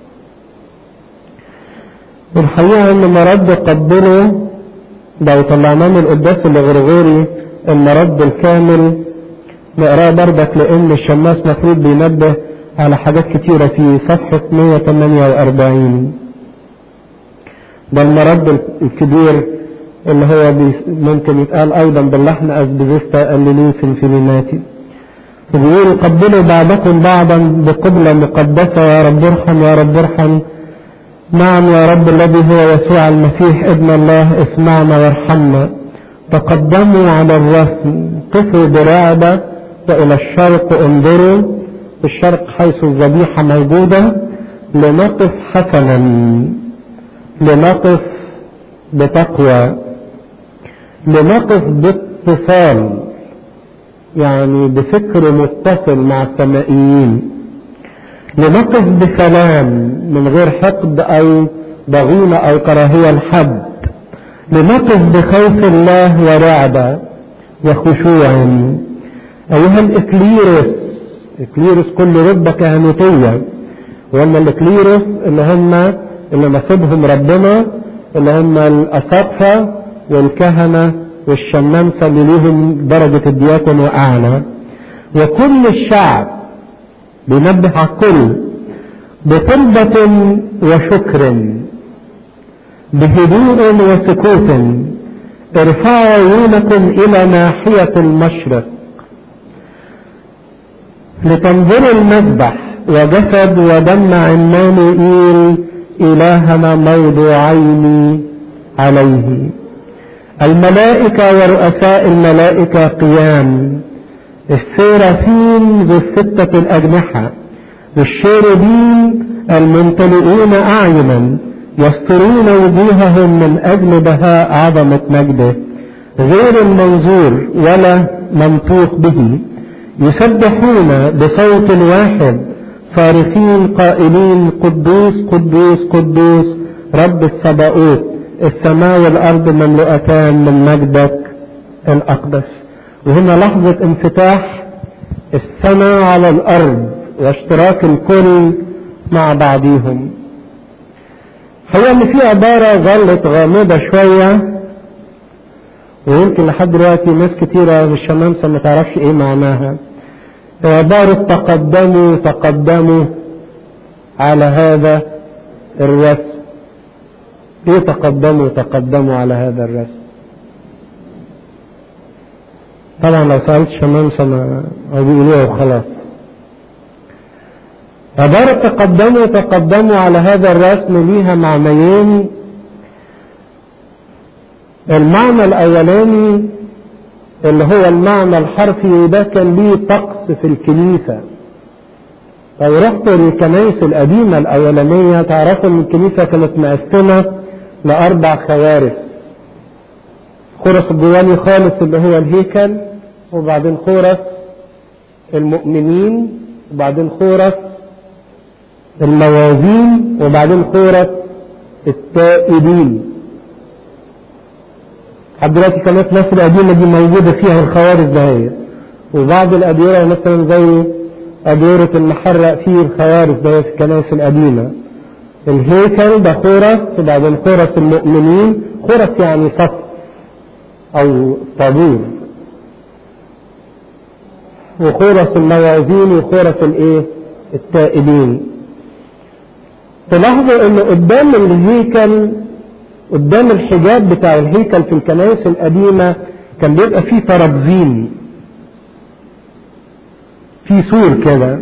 الحقيقة ان مرد قبله لو طلعناه من القداس الغرغوري المرد الكامل نقراه بردك، لان الشماس مفروض بينبه على حاجات كتيرة في صفحة 148. ده المرد الكبير اللي هو ممكن يتقال ايضا باللحن اسبيزيستا الليلوس انفيليناتي. فبيقول قبلوا بعضكم بعضا بقبلة مقدسة: يا رب ارحم يا رب ارحم. نعم يا رب الذي هو يسوع المسيح ابن الله اسمعنا وارحمنا. تقدموا على الرسم، قفوا برعبة وإلى الشرق انظروا. الشرق حيث الذبيحة موجودة، لنقف حسنا، لنقف بتقوى، لنقف باتصال، يعني بفكر متصل مع السمائيين، لنقف بسلام من غير حقد أو ضغينة أو كراهية لحد، لنقف بخوف الله ورعبة وخشوع. أيها الإكليروس، إكليروس كل رتبة كهنوتية، وهم الإكليروس اللي هم اللي نصبهم ربنا، اللي هم الأساقفة والكهنة والشمامسة اللي ليهم درجة الدياكون وأعلى، وكل الشعب بينبه على الكل بطلبة وشكر، بهدوء وسكوت. ارفعوا عيونكم إلى ناحية المشرق لتنظروا المذبح وجسد ودم عمانوئيل إلهنا موضوعين عليه. الملائكة ورؤساء الملائكة قيام، السيرافين ذو الستة الأجنحة، والشيروبين الممتلئون أعينا يسترون وجوههم من أجل بهاء عظمة مجده غير المنظور ولا منطوق به، يسبحون بصوت واحد صارخين قائلين قدوس قدوس قدوس رب السباؤوت السماء والأرض مملوءتان من مجدك الأقدس. وهنا لحظة انفتاح السماء على الأرض واشتراك الكل مع بعضهم. هي ان في عبارة ظلت غامضة شوية ويمكن لحد دلوقتي ناس كتيرة في الشمامسة ما تعرفش ايه معناها. عبارة تقدموا تقدموا على هذا الرسم. ايه تقدموا تقدموا على هذا الرسم؟ طبعا لو سألت شمامسة ما بيقولوها وخلاص. عبارة تقدموا تقدموا على هذا الرسم ليها معنيين. المعنى الأولاني اللي هو المعنى الحرفي ده كان ليه طقس في الكنيسة. لو رحتوا للكنائس القديمة الأولانية تعرفوا ان الكنيسة كانت مقسمة ل4 خوارس. خرس الجواني خالص اللي هو الهيكل، وبعدين خرس المؤمنين، وبعدين خرس الموازين، وبعدين خرس التائبين. لحد دلوقتي كانت مصر القديمة دي موجودة فيها الخوارز دهية، وبعض الأديرة مثلا زي أديرة المحرق فيه الخوارز دهية في الكنائس القديمة. الهيكل ده خرس، وبعدين خرس المؤمنين، خرس يعني صف أو طابور، وخرس الموازين، وخرس الايه التائبين. تلاحظوا ان قدام الهيكل، قدام الحجاب بتاع الهيكل في الكنائس القديمة كان بيبقى فيه ترابزين، في سور كده.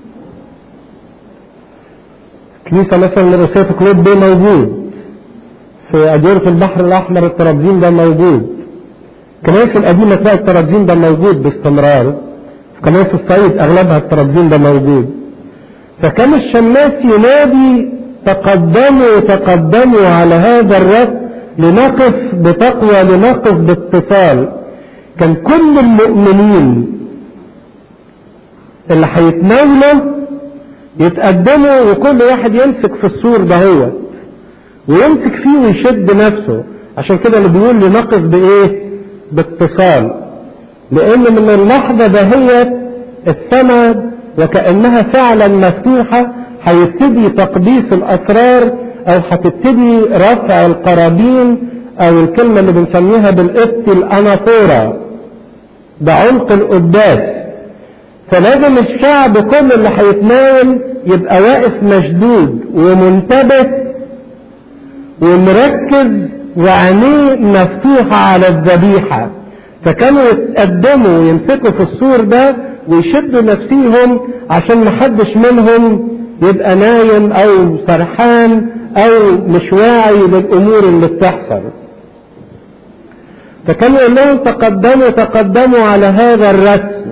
كنيسة مثلا الرسالة كلوب ده موجود، في أديرة البحر الأحمر الترابزين ده موجود. الكنائس القديمة تلاقي الترابزين ده موجود باستمرار. في كنائس الصعيد أغلبها الترابزين ده موجود. فكان الشماس ينادي تقدموا تقدموا على هذا الرسم لنقف بتقوى، لنقف باتصال. كان كل المؤمنين اللي هيتناولوا يتقدموا، وكل واحد يمسك في السور ده هو ويمسك فيه ويشد نفسه. عشان كده اللي بيقول لنقف بايه؟ باتصال. لان من اللحظة دهيت السماء وكأنها فعلا مفتوحة، هيبتدي تقديس الأسرار، أو هتبتدي رفع القرابين، أو الكلمة اللي بنسميها بالقبط الأنافورة، ده عمق القداس. فلازم الشعب كل اللي هيتناول يبقى واقف مشدود ومنتبه ومركز وعينيه مفتوحة على الذبيحة. فكانوا يتقدموا ويمسكوا في السور ده ويشدوا نفسيهم عشان محدش منهم يبقى نايم او سرحان او مش واعي للامور اللي بتحصل. فكانوا يقول لهم تقدموا تقدموا على هذا الرسم،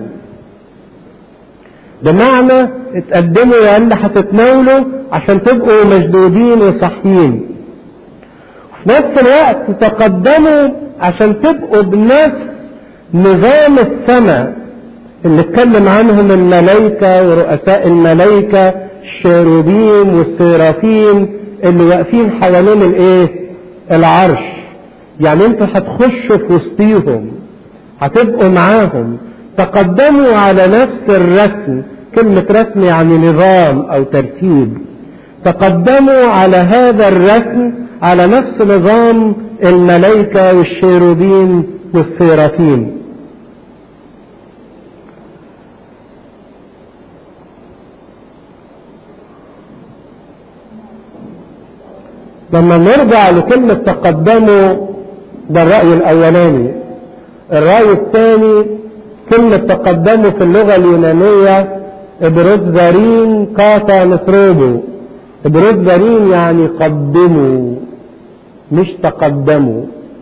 بمعنى اتقدموا يا اللي هتتناولوا عشان تبقوا مشدودين وصحيين. في نفس الوقت تقدموا عشان تبقوا بنفس نظام السماء اللي اتكلم عنهم الملائكة ورؤساء الملائكة، الشيروبيم والسيرافيم اللي واقفين حوالين الايه؟ العرش. يعني انتوا هتخشوا في وسطيهم، هتبقوا معاهم. تقدموا على نفس الرسم. كلمة رسم يعني نظام او ترتيب. تقدموا على هذا الرسم على نفس نظام الملائكة والشيروبيم والسيرافيم. لما نرجع لكلمة تقدموا، ده الرأي الأولاني. الرأي الثاني كلمة تقدموا في اللغة اليونانية ابروزارين كاتا نفروبو. ابروزارين يعني قدموا، مش تقدموا.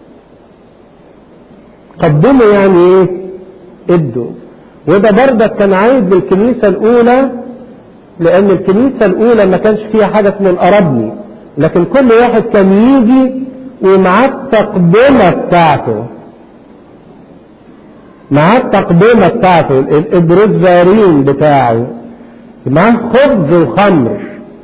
قدموا يعني ايه؟ ادوا. وده برضك كان عايد بالكنيسة الأولى، لأن الكنيسة الأولى ما كانش فيها حاجة اسمه الأرابني، لكن كل واحد كان يجي ومعاه التقدمة بتاعته. معاه التقدمة بتاعته، الإبرزارين بتاعه، معاه خبز وخمر.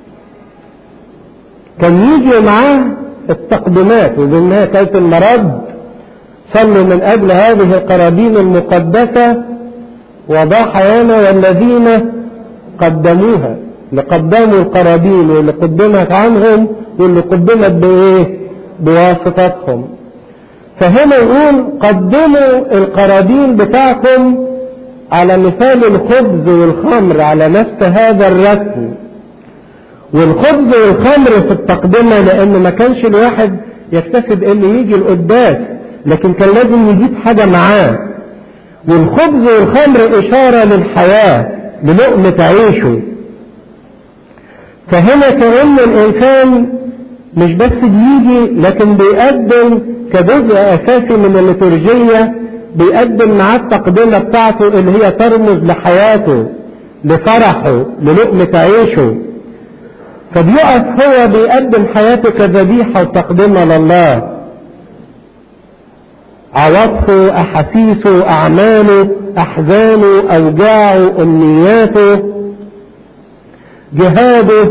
كان يجي معاه التقدمات، وبأنها كانت المرض صلوا من أجل هذه القرابين المقدسة وضحايانا والذين قدموها، اللي قدموا القرابين واللي قدمت عنهم واللي قدمت بإيه؟ بواسطتهم. فهنا يقول قدموا القرابين بتاعكم على مثال الخبز والخمر على نفس هذا الرسم. والخبز والخمر في التقدمة لأن ما كانش الواحد يكتفي بأنه يجي القداس، لكن كان لازم يجيب حاجة معاه. والخبز والخمر إشارة للحياة، للقمة عيشه. فهنا كأن الإنسان مش بس بيجي، لكن بيقدم كجزء أساسي من الليتورجية، بيقدم معاه التقدمة بتاعته اللي هي ترمز لحياته، لفرحه، للقمة عيشه. فبيقف هو بيقدم حياته كذبيحة وتقدمة لله، عواطفه، أحاسيسه، أعماله، أحزانه، أوجاعه، أمنياته، جهاده،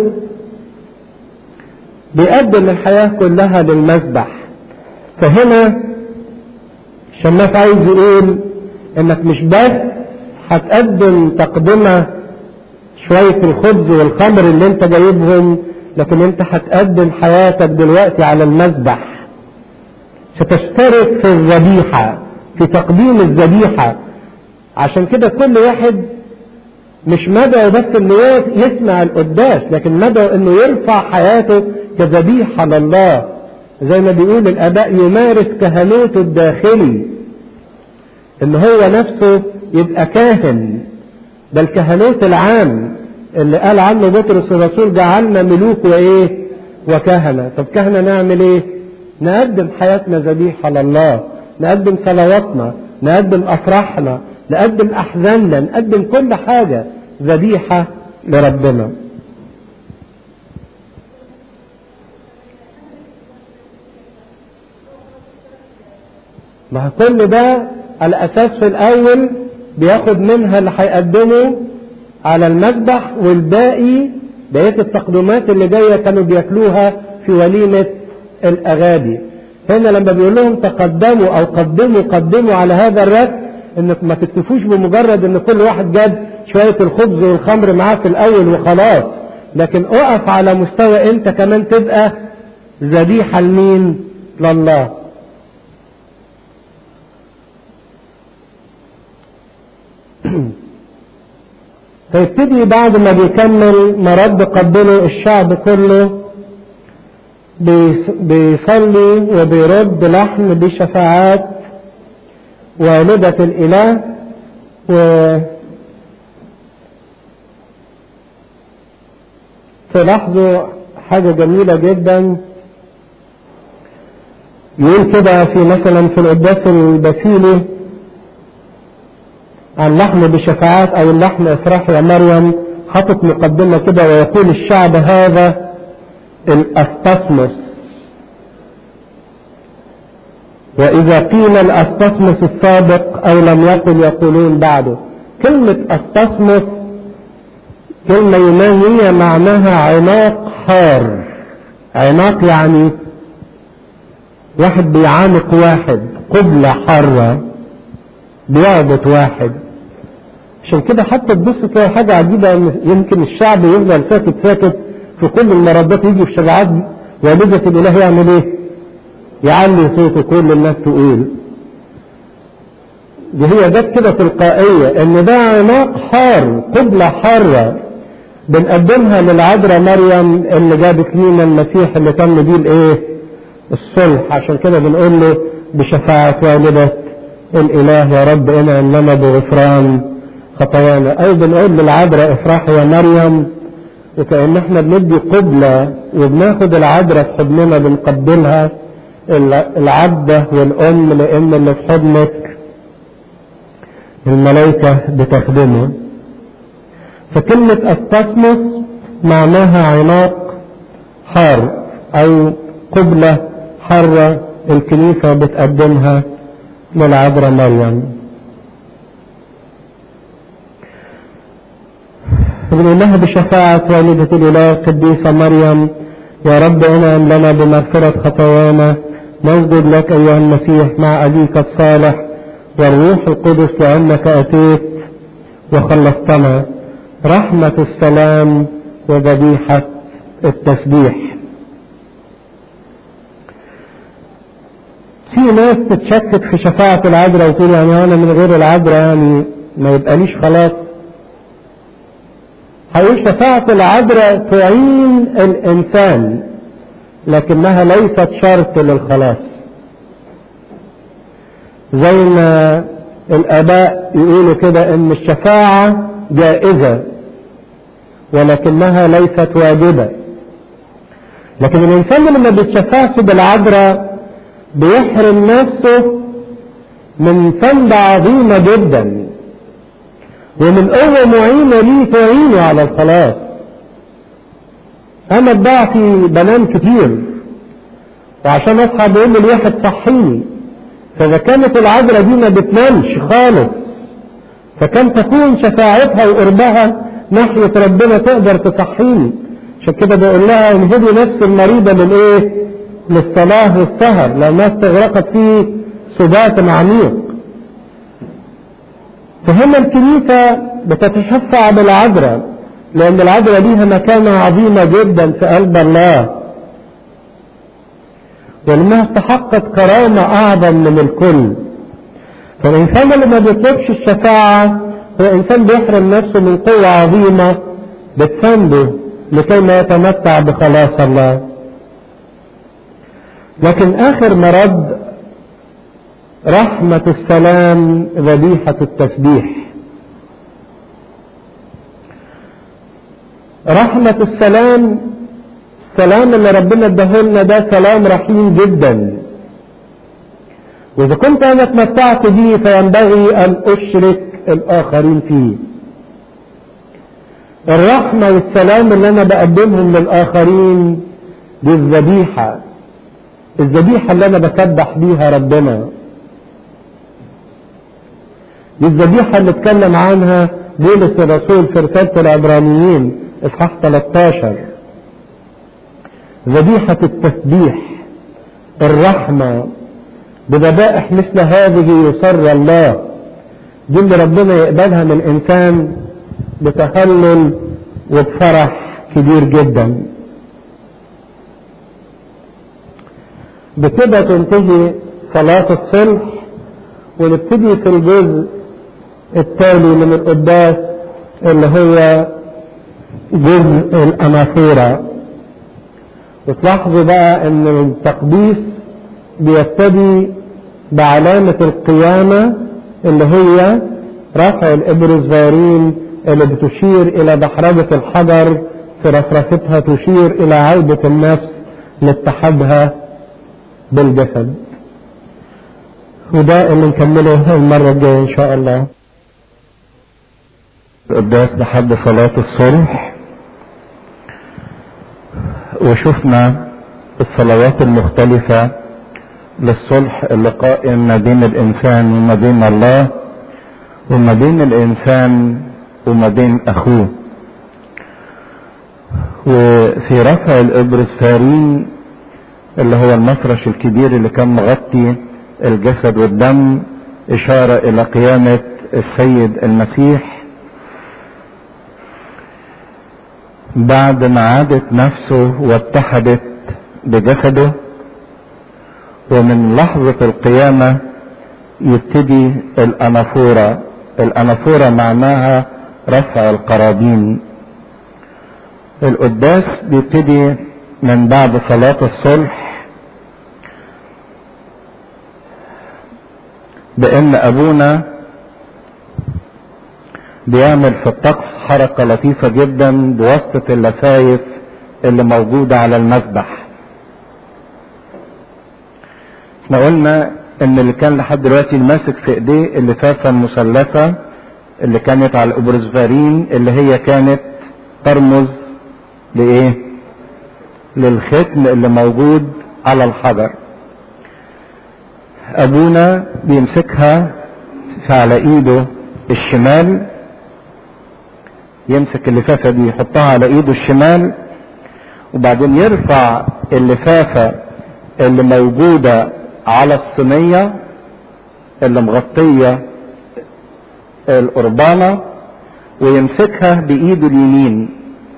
بيقدم الحياة كلها للمذبح. فهنا الشماس عايز يقول انك مش بس هتقدم تقدمة شوية الخبز والخمر اللي انت جايبهم، لكن انت هتقدم حياتك دلوقتي على المذبح، ستشترك في الذبيحة، في تقديم الذبيحة. عشان كده كل واحد مش مدعو بس انه يسمع القداس، لكن مدعو انه يرفع حياته كذبيحة لله، زي ما بيقول الآباء يمارس كهنوته الداخلي، ان هو نفسه يبقى كاهن. ده الكهنوت العام اللي قال عنه بطرس الرسول جعلنا ملوك وايه وكهنة. طب كهنة نعمل ايه؟ نقدم حياتنا ذبيحة لله، نقدم صلواتنا، نقدم افراحنا، نقدم احزاننا، نقدم كل حاجة ذبيحة لربنا. مع كل ده الأساس في الأول بياخد منها اللي هيقدمه على المذبح، والباقي بقية التقدمات اللي جاية كانوا بياكلوها في وليمة الأغابي. هنا لما بيقول لهم تقدموا أو قدموا على هذا الرسم، إنك ما تكتفوش بمجرد إن كل واحد جاب شوية الخبز والخمر معاه في الأول وخلاص، لكن اقف على مستوى أنت كمان تبقى ذبيحة لمين؟ لله. فيبتدي بعد ما بيكمل مرد قبله الشعب كله بيصلي وبيرد لحن بشفاعات والدة الإله. تلاحظوا حاجة جميلة جدا، يقول كده في مثلا في القداس البسيلي عن لحن بشفاعات او اللحن افراح يا مريم، حاطط مقدمة كده ويقول الشعب هذا الاستثمس. واذا قيل الاستثمس السابق او لم يقل يقولون بعده. كلمة استثمس كلمة يونانية معناها عناق حار. عناق يعني واحد بيعانق واحد، قبلة حارة بيعبط واحد. عشان كده حتى تبص تلاقي حاجة عجيبة، يمكن الشعب يفضل ساكت في كل المردات، يجي في شجاعات والدة الإله يعمل ايه؟ يعلي صوته كل الناس تقول. دي هي جت كده تلقائية ان ده عناق حار، قبلة حارة بنقدمها للعذراء مريم اللي جابت لينا المسيح اللي تم بيه الايه؟ الصلح. عشان كده بنقول له بشفاعة والدة الإله يا رب انعم لنا بغفران خطايانا. أو بنقول للعذراء افرحي يا مريم، وكأن احنا بندي قبلة وبناخد العذراء في حضننا بنقبلها العبدة والأم، لأن اللي في حضنك الملائكة بتخدمه. فكلمة استثمس معناها عناق حار أو قبلة حارة الكنيسة بتقدمها للعذراء مريم. فبنقول لها بشفاعة والدة الإله القديسة مريم يا رب انعم لنا بمغفرة خطايانا. نسجد لك أيها المسيح مع أبيك الصالح والروح القدس لأنك أتيت وخلصتنا. رحمة السلام وذبيحة التسبيح. في ناس تتشكك في شفاعة العذراء وتقول يعني أنا من غير العذراء يعني ما يبقاليش خلاص. هيقول شفاعة العذراء تعين الإنسان لكنها ليست شرط للخلاص. زي ما الآباء يقولوا كده إن الشفاعة جائزة ولكنها ليست واجبة. لكن الإنسان لما بيتشفعش بالعذراء بيحرم نفسه من سند عظيمة جدا ومن قوة معينة ليه تعينه على الخلاص. أنا بضعفي بنام كتير وعشان أصحى بقول للواحد صحيني، فإذا كانت العذراء دي ما بتنامش خالص فكم تكون شفاعتها وقربها ناحية ربنا تقدر تصحيني. عشان كده بقول لها انهدي نفس المريضة للإيه؟ للصلاة والسهر لأنها استغرقت فيه سبات عميق. فهنا الكنيسة بتتشفع بالعذراء لأن العذراء ليها مكانة عظيمة جدا في قلب الله ولأنها استحقت كرامة أعظم من الكل. فالإنسان اللي ما بيطلبش الشفاعة هو إنسان بيحرم نفسه من قوة عظيمة بتسنده لكي ما يتمتع بخلاص الله. لكن آخر مرض رحمة السلام ذبيحة التسبيح. رحمة السلام، السلام اللي ربنا اداهولنا ده سلام رحيم جدا، وإذا كنت أنا اتمتعت به فينبغي أن أشرك الآخرين فيه. الرحمة والسلام اللي أنا بقدمهم للآخرين دي الذبيحة اللي أنا بسبح بيها ربنا. دي الذبيحة اللي اتكلم عنها بولس الرسول في رسالة العبرانيين إصحاح 13. ذبيحة التسبيح، الرحمة بذبائح مثل هذه يسر الله. دي اللي ربنا يقبلها من إنسان بتهلل وبفرح كبير جدا. بكده تنتهي صلاة الصلح ونبتدي في الجزء التالي من القداس اللي هو جزء الأنافورة. وتلاحظوا بقى ان التقديس بيبتدي بعلامة القيامة اللي هي رفع الإبروزفارين اللي بتشير إلى دحرجة الحجر في رفرفتها، تشير إلى عودة النفس لاتحادها بالجسد. وده اللي نكمله المرة الجاية إن شاء الله. القداس لحد صلاة الصلح، وشفنا الصلوات المختلفة للصلح اللي قائم ما بين الإنسان وما بين الله وما بين الإنسان وما بين أخوه. وفي رفع الإبروزفارين اللي هو المفرش الكبير اللي كان مغطي الجسد والدم إشارة إلى قيامة السيد المسيح بعد ما عادت نفسه واتحدت بجسده. ومن لحظة القيامة يبتدي الأنافورة. الأنافورة معناها رفع القرابين. القداس بيبتدي من بعد صلاة الصلح بأن أبونا بيعمل في الطقس حركة لطيفة جدا بواسطة اللفايف اللي موجودة على المذبح. احنا قلنا ان اللي كان لحد دلوقتي ماسك في ايديه اللفافة المثلثة اللي كانت على الإبروزفارين اللي هي كانت ترمز لإيه؟ للختم اللي موجود على الحجر. أبونا بيمسكها على إيده الشمال يمسك اللفافة دي يحطها على ايده الشمال، وبعدين يرفع اللفافة اللي موجودة على الصينية اللي مغطية القربانة، ويمسكها بايده اليمين،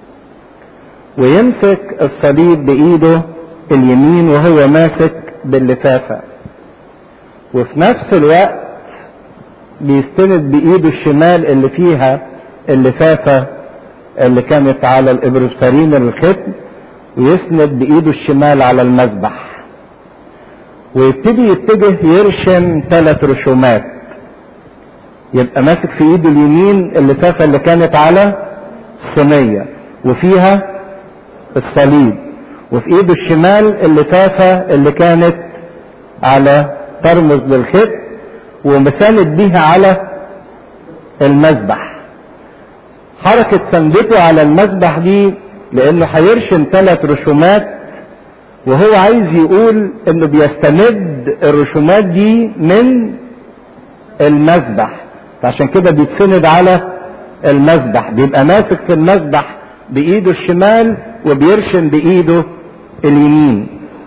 ويمسك الصليب بايده اليمين وهو ماسك باللفافة، وفي نفس الوقت بيستند بايده الشمال اللي فيها اللفافة اللي كانت على الابروسفرين الختم، ويسند بايده الشمال على المذبح، ويبتدي يتجه يرشم 3 رشومات. يبقى ماسك في ايده اليمين اللفافة اللي كانت على الصينية وفيها الصليب، وفي ايده الشمال اللفافة اللي كانت على ترمز للختم، ومساند بيها على المذبح. حركة سندته على المذبح دي لانه هيرشم 3 رشومات، وهو عايز يقول انه بيستمد الرسومات دي من المذبح، فعشان كده بيتسند على المذبح، بيبقى ماسك في المذبح بايده الشمال وبيرشم بايده اليمين.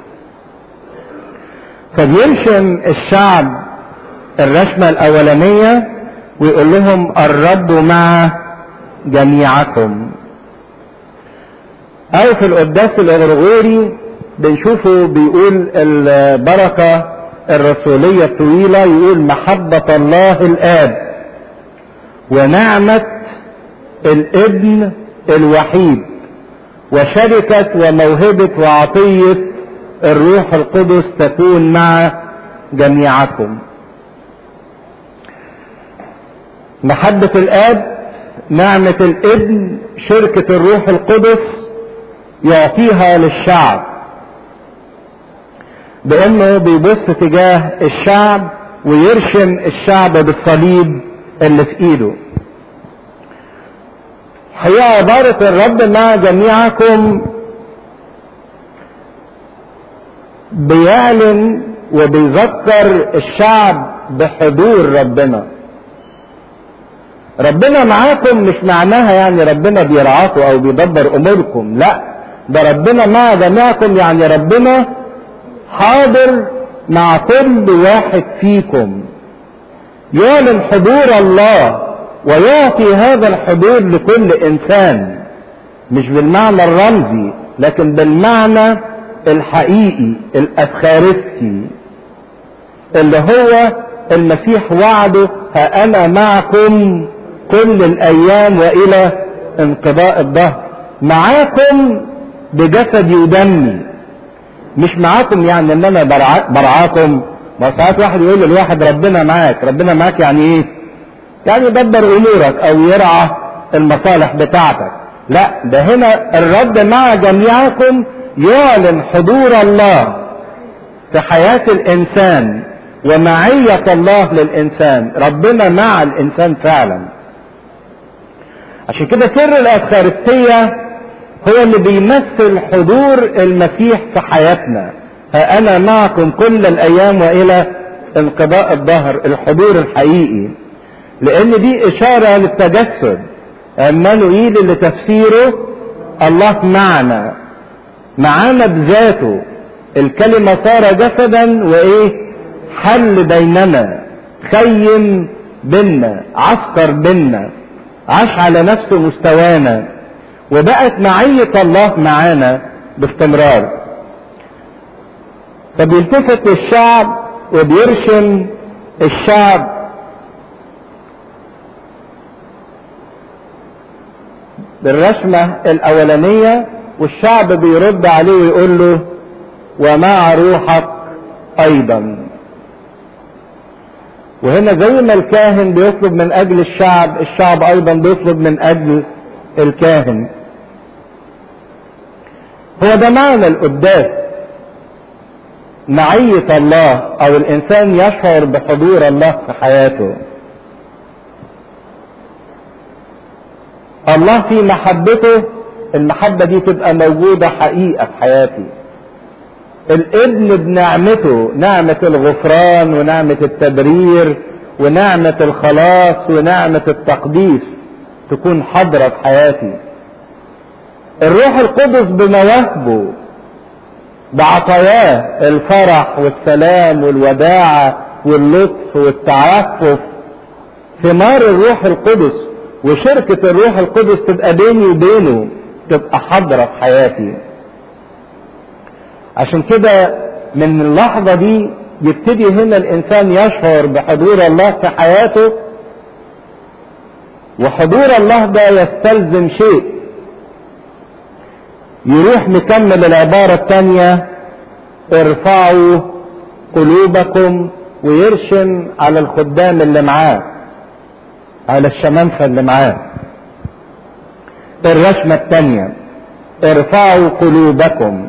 فبيرشم الشعب الرشمة الاولانية ويقول لهم الرب مع جميعكم. او في القداس الغرغوري بنشوفه بيقول البركة الرسولية الطويلة، يقول محبة الله الآب ونعمة الابن الوحيد وشركة وموهبة وعطية الروح القدس تكون مع جميعكم. محبة الآب، نعمة الابن، شركة الروح القدس يعطيها للشعب، بانه بيبص تجاه الشعب ويرشم الشعب بالصليب اللي في ايده. هي عبارة الرب مع جميعكم بيعلن وبيذكر الشعب بحضور ربنا. ربنا معاكم مش معناها يعني ربنا بيرعاكم او بيدبر اموركم، لا، ده ربنا مع جميعكم يعني ربنا حاضر مع كل واحد فيكم، يعلن حضور الله ويعطي هذا الحضور لكل انسان، مش بالمعنى الرمزي لكن بالمعنى الحقيقي الافخارستي اللي هو المسيح وعده ها انا معكم كل الايام والى انقضاء الدهر. معاكم بجسدي ودمي، مش معاكم يعني ان انا برعاكم. ما ساعات واحد يقول للواحد ربنا معاك، ربنا معاك يعني ايه؟ يعني يدبر امورك او يرعى المصالح بتاعتك. لا، ده هنا الرب مع جميعكم يعلن حضور الله في حياة الانسان ومعية الله للانسان. ربنا مع الانسان فعلا. عشان كده سر الافخارستية هو اللي بيمثل حضور المسيح في حياتنا. ها انا معكم كل الايام والى انقضاء الدهر، الحضور الحقيقي، لان دي اشارة للتجسد. عمانوئيل اللي تفسيره الله معنا بذاته. الكلمة صار جسدا وايه؟ حل بيننا، خيم بينا، عسكر بينا، عاش على نفس مستوانا، وبقت معية الله معانا باستمرار. فبيلتفت للشعب وبيرشم الشعب بالرشمة الاولانية، والشعب بيرد عليه ويقول له ومع روحك ايضا. وهنا زي ما الكاهن بيطلب من اجل الشعب، الشعب ايضا بيطلب من اجل الكاهن. هو ده معنى القداس، معية الله، او الانسان يشعر بحضور الله في حياته. الله في محبته، المحبة دي تبقى موجودة حقيقة في حياتي. الابن بنعمته، نعمة الغفران ونعمة التبرير ونعمة الخلاص ونعمة التقديس تكون حاضرة في حياتي. الروح القدس بمواهبه بعطاياه الفرح والسلام والوداعة واللطف والتعفف، ثمار الروح القدس وشركة الروح القدس تبقى بيني وبينه، تبقى حاضرة في حياتي. عشان كده من اللحظة دي يبتدي هنا الإنسان يشعر بحضور الله في حياته، وحضور الله ده يستلزم شيء. يروح مكمل العبارة الثانية: ارفعوا قلوبكم، ويرشم على الخدام اللي معاه، على الشمامسة اللي معاه. الرشمة الثانية: ارفعوا قلوبكم.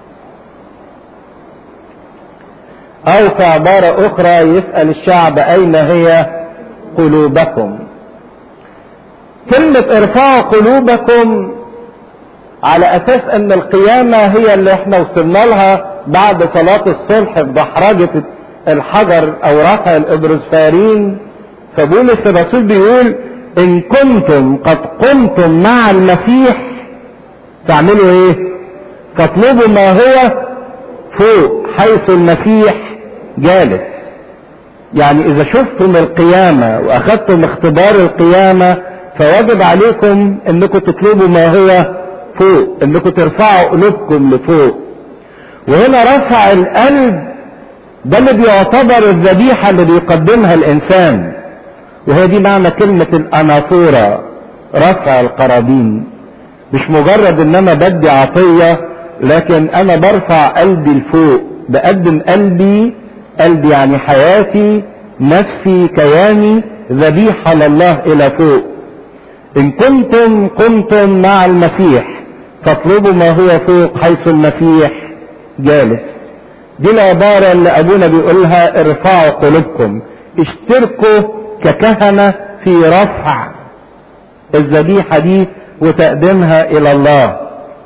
او في عبارة اخرى يسأل الشعب: اين هي قلوبكم؟ كلمة ارفعوا قلوبكم على اساس ان القيامة هي اللي احنا وصلنا لها بعد صلاة الصلح بدحرجة الحجر او رفع الابروسفارين. فبولس الرسول بيقول: ان كنتم قد قمتم مع المسيح تعملوا ايه؟ فاطلبوا ما هو فوق حيث المسيح جالس. يعني اذا شفتم القيامة واخذتم اختبار القيامة فواجب عليكم انكم تطلبوا ما هو فوق، انكم ترفعوا قلوبكم لفوق. وهنا رفع القلب ده اللي بيعتبر الذبيحة اللي بيقدمها الانسان، وهي دي معنى كلمة الانافورة، رفع القرابين. مش مجرد ان انا بدي عطية، لكن انا برفع قلبي لفوق، بقدم قلبي يعني حياتي، نفسي، كياني، ذبيحة لله الى فوق. ان كنتم قمتم مع المسيح فاطلبوا ما هو فوق حيث المسيح جالس. دي العبارة اللي ابونا بيقولها: ارفعوا قلوبكم، اشتركوا ككهنة في رفع الذبيحة دي وتقديمها الى الله.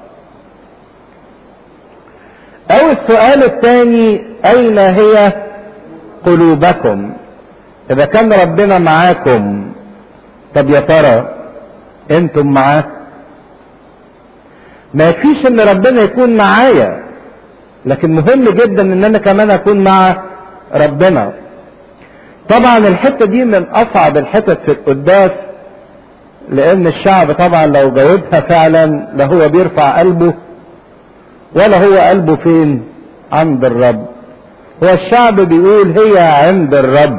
او السؤال الثاني: اين هي قلوبكم؟ اذا كان ربنا معاكم، طب يا ترى انتم معاه؟ ما فيش ان ربنا يكون معايا، لكن مهم جدا ان انا كمان اكون مع ربنا. طبعا الحتة دي من اصعب الحتت في القداس، لان الشعب طبعا لو جاوبها فعلا لا هو بيرفع قلبه ولا هو قلبه فين؟ عند الرب. هو الشعب بيقول هي عند الرب،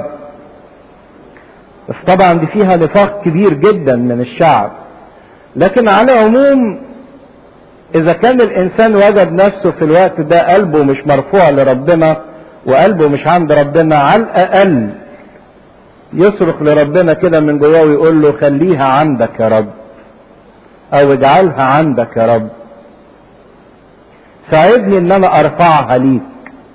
بس طبعا دي فيها نفاق كبير جدا من الشعب. لكن على العموم اذا كان الانسان وجد نفسه في الوقت ده قلبه مش مرفوع لربنا وقلبه مش عند ربنا، على الاقل يصرخ لربنا كده من جواه ويقول له: خليها عندك يا رب، او اجعلها عندك يا رب، ساعدني ان انا ارفعها ليك.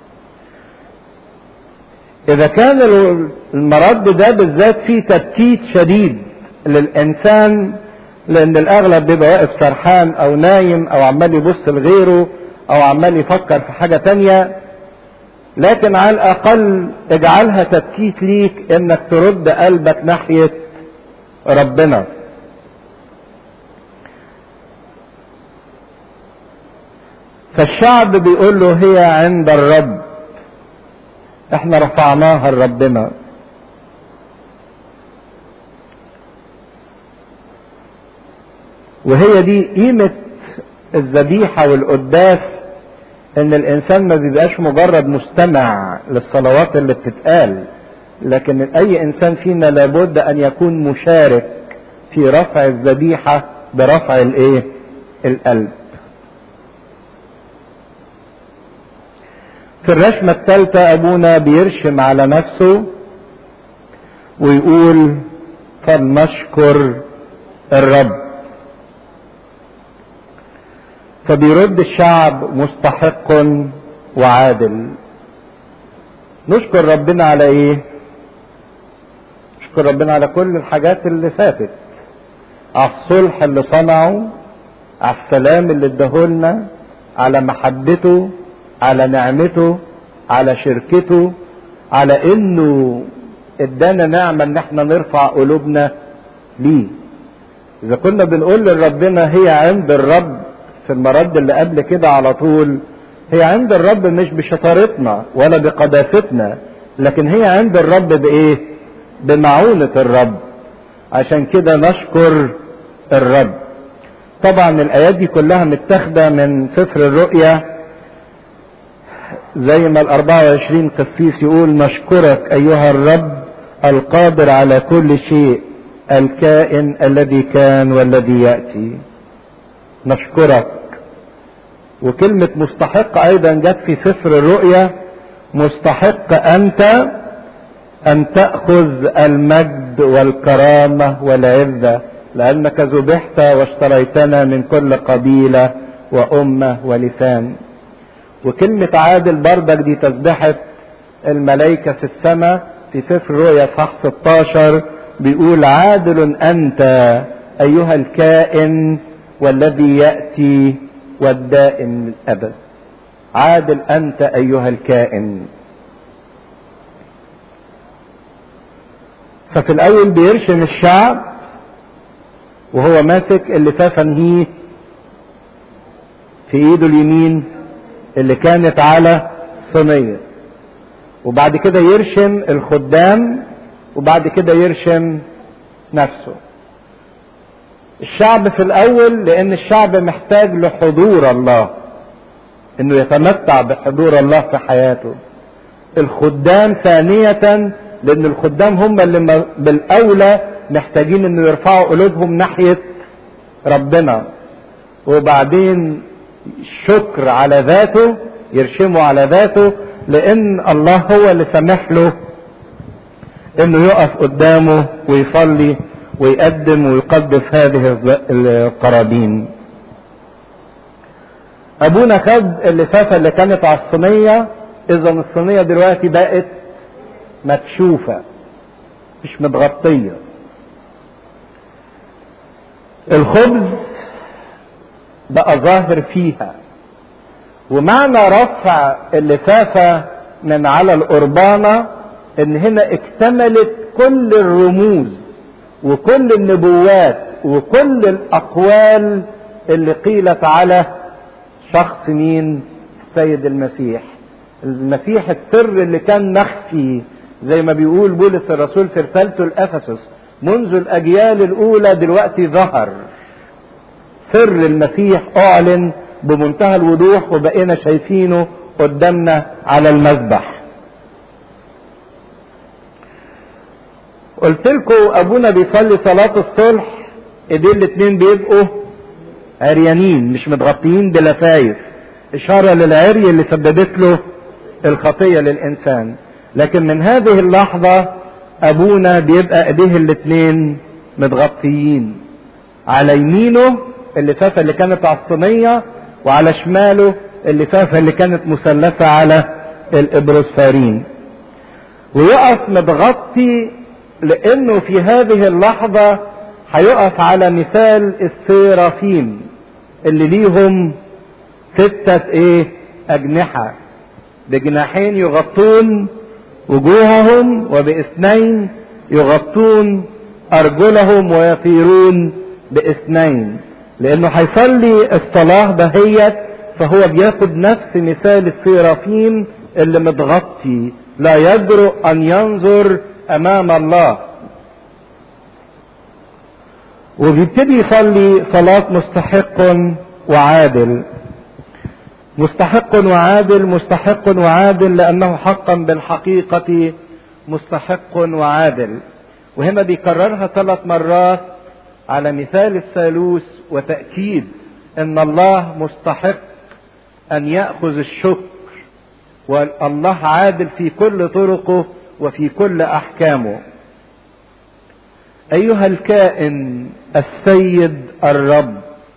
اذا كان المرض ده بالذات فيه تبكيت شديد للانسان، لان الاغلب بيبقى واقف سرحان او نايم او عمال يبص لغيره او عمال يفكر في حاجة تانية، لكن على الاقل اجعلها تبكيت ليك انك ترد قلبك ناحية ربنا. فالشعب بيقول له هي عند الرب، احنا رفعناها لربنا. وهي دي قيمة الذبيحة والقداس، ان الانسان ما بيبقاش مجرد مستمع للصلوات اللي بتتقال، لكن اي انسان فينا لابد ان يكون مشارك في رفع الذبيحة برفع الايه؟ القلب. في الرشمة الثالثة ابونا بيرشم على نفسه ويقول: فلنشكر الرب. فبيرد الشعب: مستحق وعادل. نشكر ربنا على ايه؟ نشكر ربنا على كل الحاجات اللي فاتت، على الصلح اللي صنعه، على السلام اللي اداهولنا، على محبته، على نعمته، على شركته، على انه ادانا نعمة ان احنا نرفع قلوبنا ليه. اذا كنا بنقول لربنا هي عند الرب في المرد اللي قبل كده على طول، هي عند الرب مش بشطارتنا ولا بقداستنا، لكن هي عند الرب بايه؟ بمعونة الرب. عشان كده نشكر الرب. طبعا الايات دي كلها متاخده من سفر الرؤيا، زي ما 24 قسيس يقول: نشكرك ايها الرب القادر على كل شيء، الكائن الذي كان والذي ياتي. نشكرك. وكلمه مستحق ايضا جت في سفر الرؤيا: مستحق انت ان تاخذ المجد والكرامه والعزه، لانك ذبحت واشتريتنا من كل قبيله وامه ولسان. وكلمه عادل بردك دي تسبحت الملائكه في السماء في سفر الرؤيا اصحاح 16، بيقول: عادل انت ايها الكائن والذي ياتي والدائم الابد. عادل انت ايها الكائن. ففي الاول بيرشم الشعب وهو ماسك اللفافه نهيه في ايده اليمين اللي كانت على الصينيه، وبعد كده يرشم الخدام، وبعد كده يرشم نفسه. الشعب في الاول لان الشعب محتاج لحضور الله، انه يتمتع بحضور الله في حياته. الخدام ثانية لان الخدام هم اللي بالاولى محتاجين انه يرفعوا قلوبهم ناحية ربنا، وبعدين الشكر على ذاته، يرشموا على ذاته، لان الله هو اللي سمح له انه يقف قدامه ويصلي ويقدم ويقدس هذه القرابين. ابونا خد اللفافه اللي كانت على الصينيه، اذا الصينيه دلوقتي بقت مكشوفه مش متغطيه. الخبز بقى ظاهر فيها. ومعنى رفع اللفافه من على القربانه ان هنا اكتملت كل الرموز وكل النبوات وكل الاقوال اللي قيلت على شخص مين؟ السيد المسيح. المسيح السر اللي كان مخفي زي ما بيقول بولس الرسول في رسالته لأفسس: منذ الاجيال الاولى دلوقتي ظهر. سر المسيح اعلن بمنتهى الوضوح وبقينا شايفينه قدامنا على المذبح. قلت لكم ابونا بيصلي صلاة الصلح ايديه الاتنين بيبقوا عريانين مش متغطيين بلفايف، اشارة للعري اللي سببت له الخطية للانسان. لكن من هذه اللحظة ابونا بيبقى ايديه الاتنين متغطيين، على يمينه اللفافة اللي كانت على الصينية، وعلى شماله اللفافة اللي كانت مثلثة على الابروسفارين. ويقف متغطي لانه في هذه اللحظة هيقف على مثال السيرافيم اللي ليهم 6 اجنحة، بجناحين يغطون وجوههم، وب2 يغطون ارجلهم، ويطيرون ب2. لانه هيصلي الصلاة دهيت فهو بياخد نفس مثال السيرافيم اللي متغطي، لا يجرؤ ان ينظر امام الله. وبيبتدي يصلي صلاة مستحق وعادل. مستحق وعادل، مستحق وعادل، لانه حقا بالحقيقة مستحق وعادل. وهنا بيكررها 3 مرات على مثال الثالوث، وتأكيد ان الله مستحق ان يأخذ الشكر، والله عادل في كل طرقه وفي كل احكامه. ايها الكائن السيد الرب.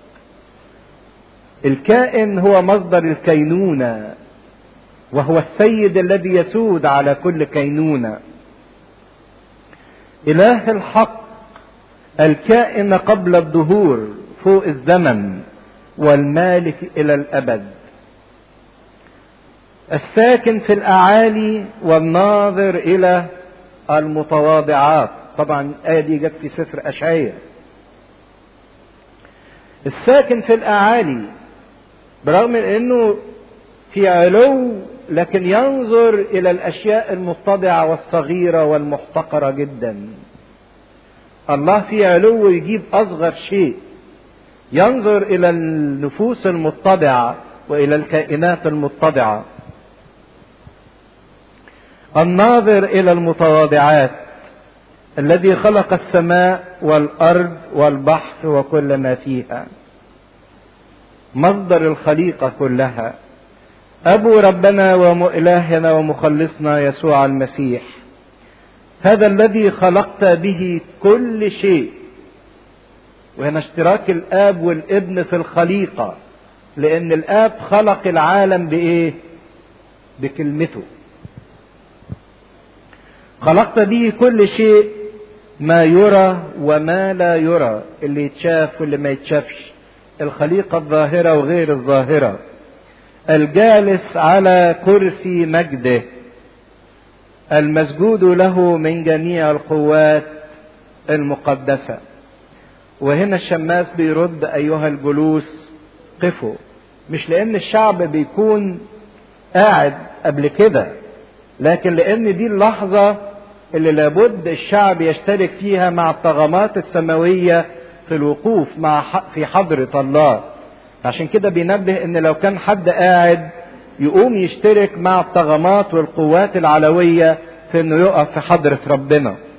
الكائن هو مصدر الكينونة، وهو السيد الذي يسود على كل كينونة. اله الحق الكائن قبل الدهور فوق الزمن، والمالك الى الابد، الساكن في الاعالي والناظر الى المتواضعات. طبعا الآية دي جت في سفر أشعياء. الساكن في الأعالي برغم انه في علو، لكن ينظر الى الاشياء المتضعة والصغيرة والمحتقرة جدا. الله في علو يجيب اصغر شيء، ينظر الى النفوس المتضعة والى الكائنات المتضعة. الناظر الى المتواضعات، الذي خلق السماء والارض والبحر وكل ما فيها، مصدر الخليقة كلها، أبو ربنا وإلهنا ومخلصنا يسوع المسيح، هذا الذي خلقت به كل شيء. وهنا اشتراك الآب والابن في الخليقة، لأن الآب خلق العالم بإيه؟ بكلمته. خلقت به كل شيء، ما يرى وما لا يرى، اللي يتشاف واللي ما يتشافش، الخليقة الظاهرة وغير الظاهرة، الجالس على كرسي مجده، المسجود له من جميع القوات المقدسة. وهنا الشماس بيرد: أيها الجلوس قفوا. مش لأن الشعب بيكون قاعد قبل كده، لكن لأن دي اللحظة اللي لابد الشعب يشترك فيها مع الطغمات السماوية في الوقوف في حضرة الله. عشان كده بينبه ان لو كان حد قاعد يقوم يشترك مع الطغمات والقوات العلوية في انه يقف في حضرة ربنا.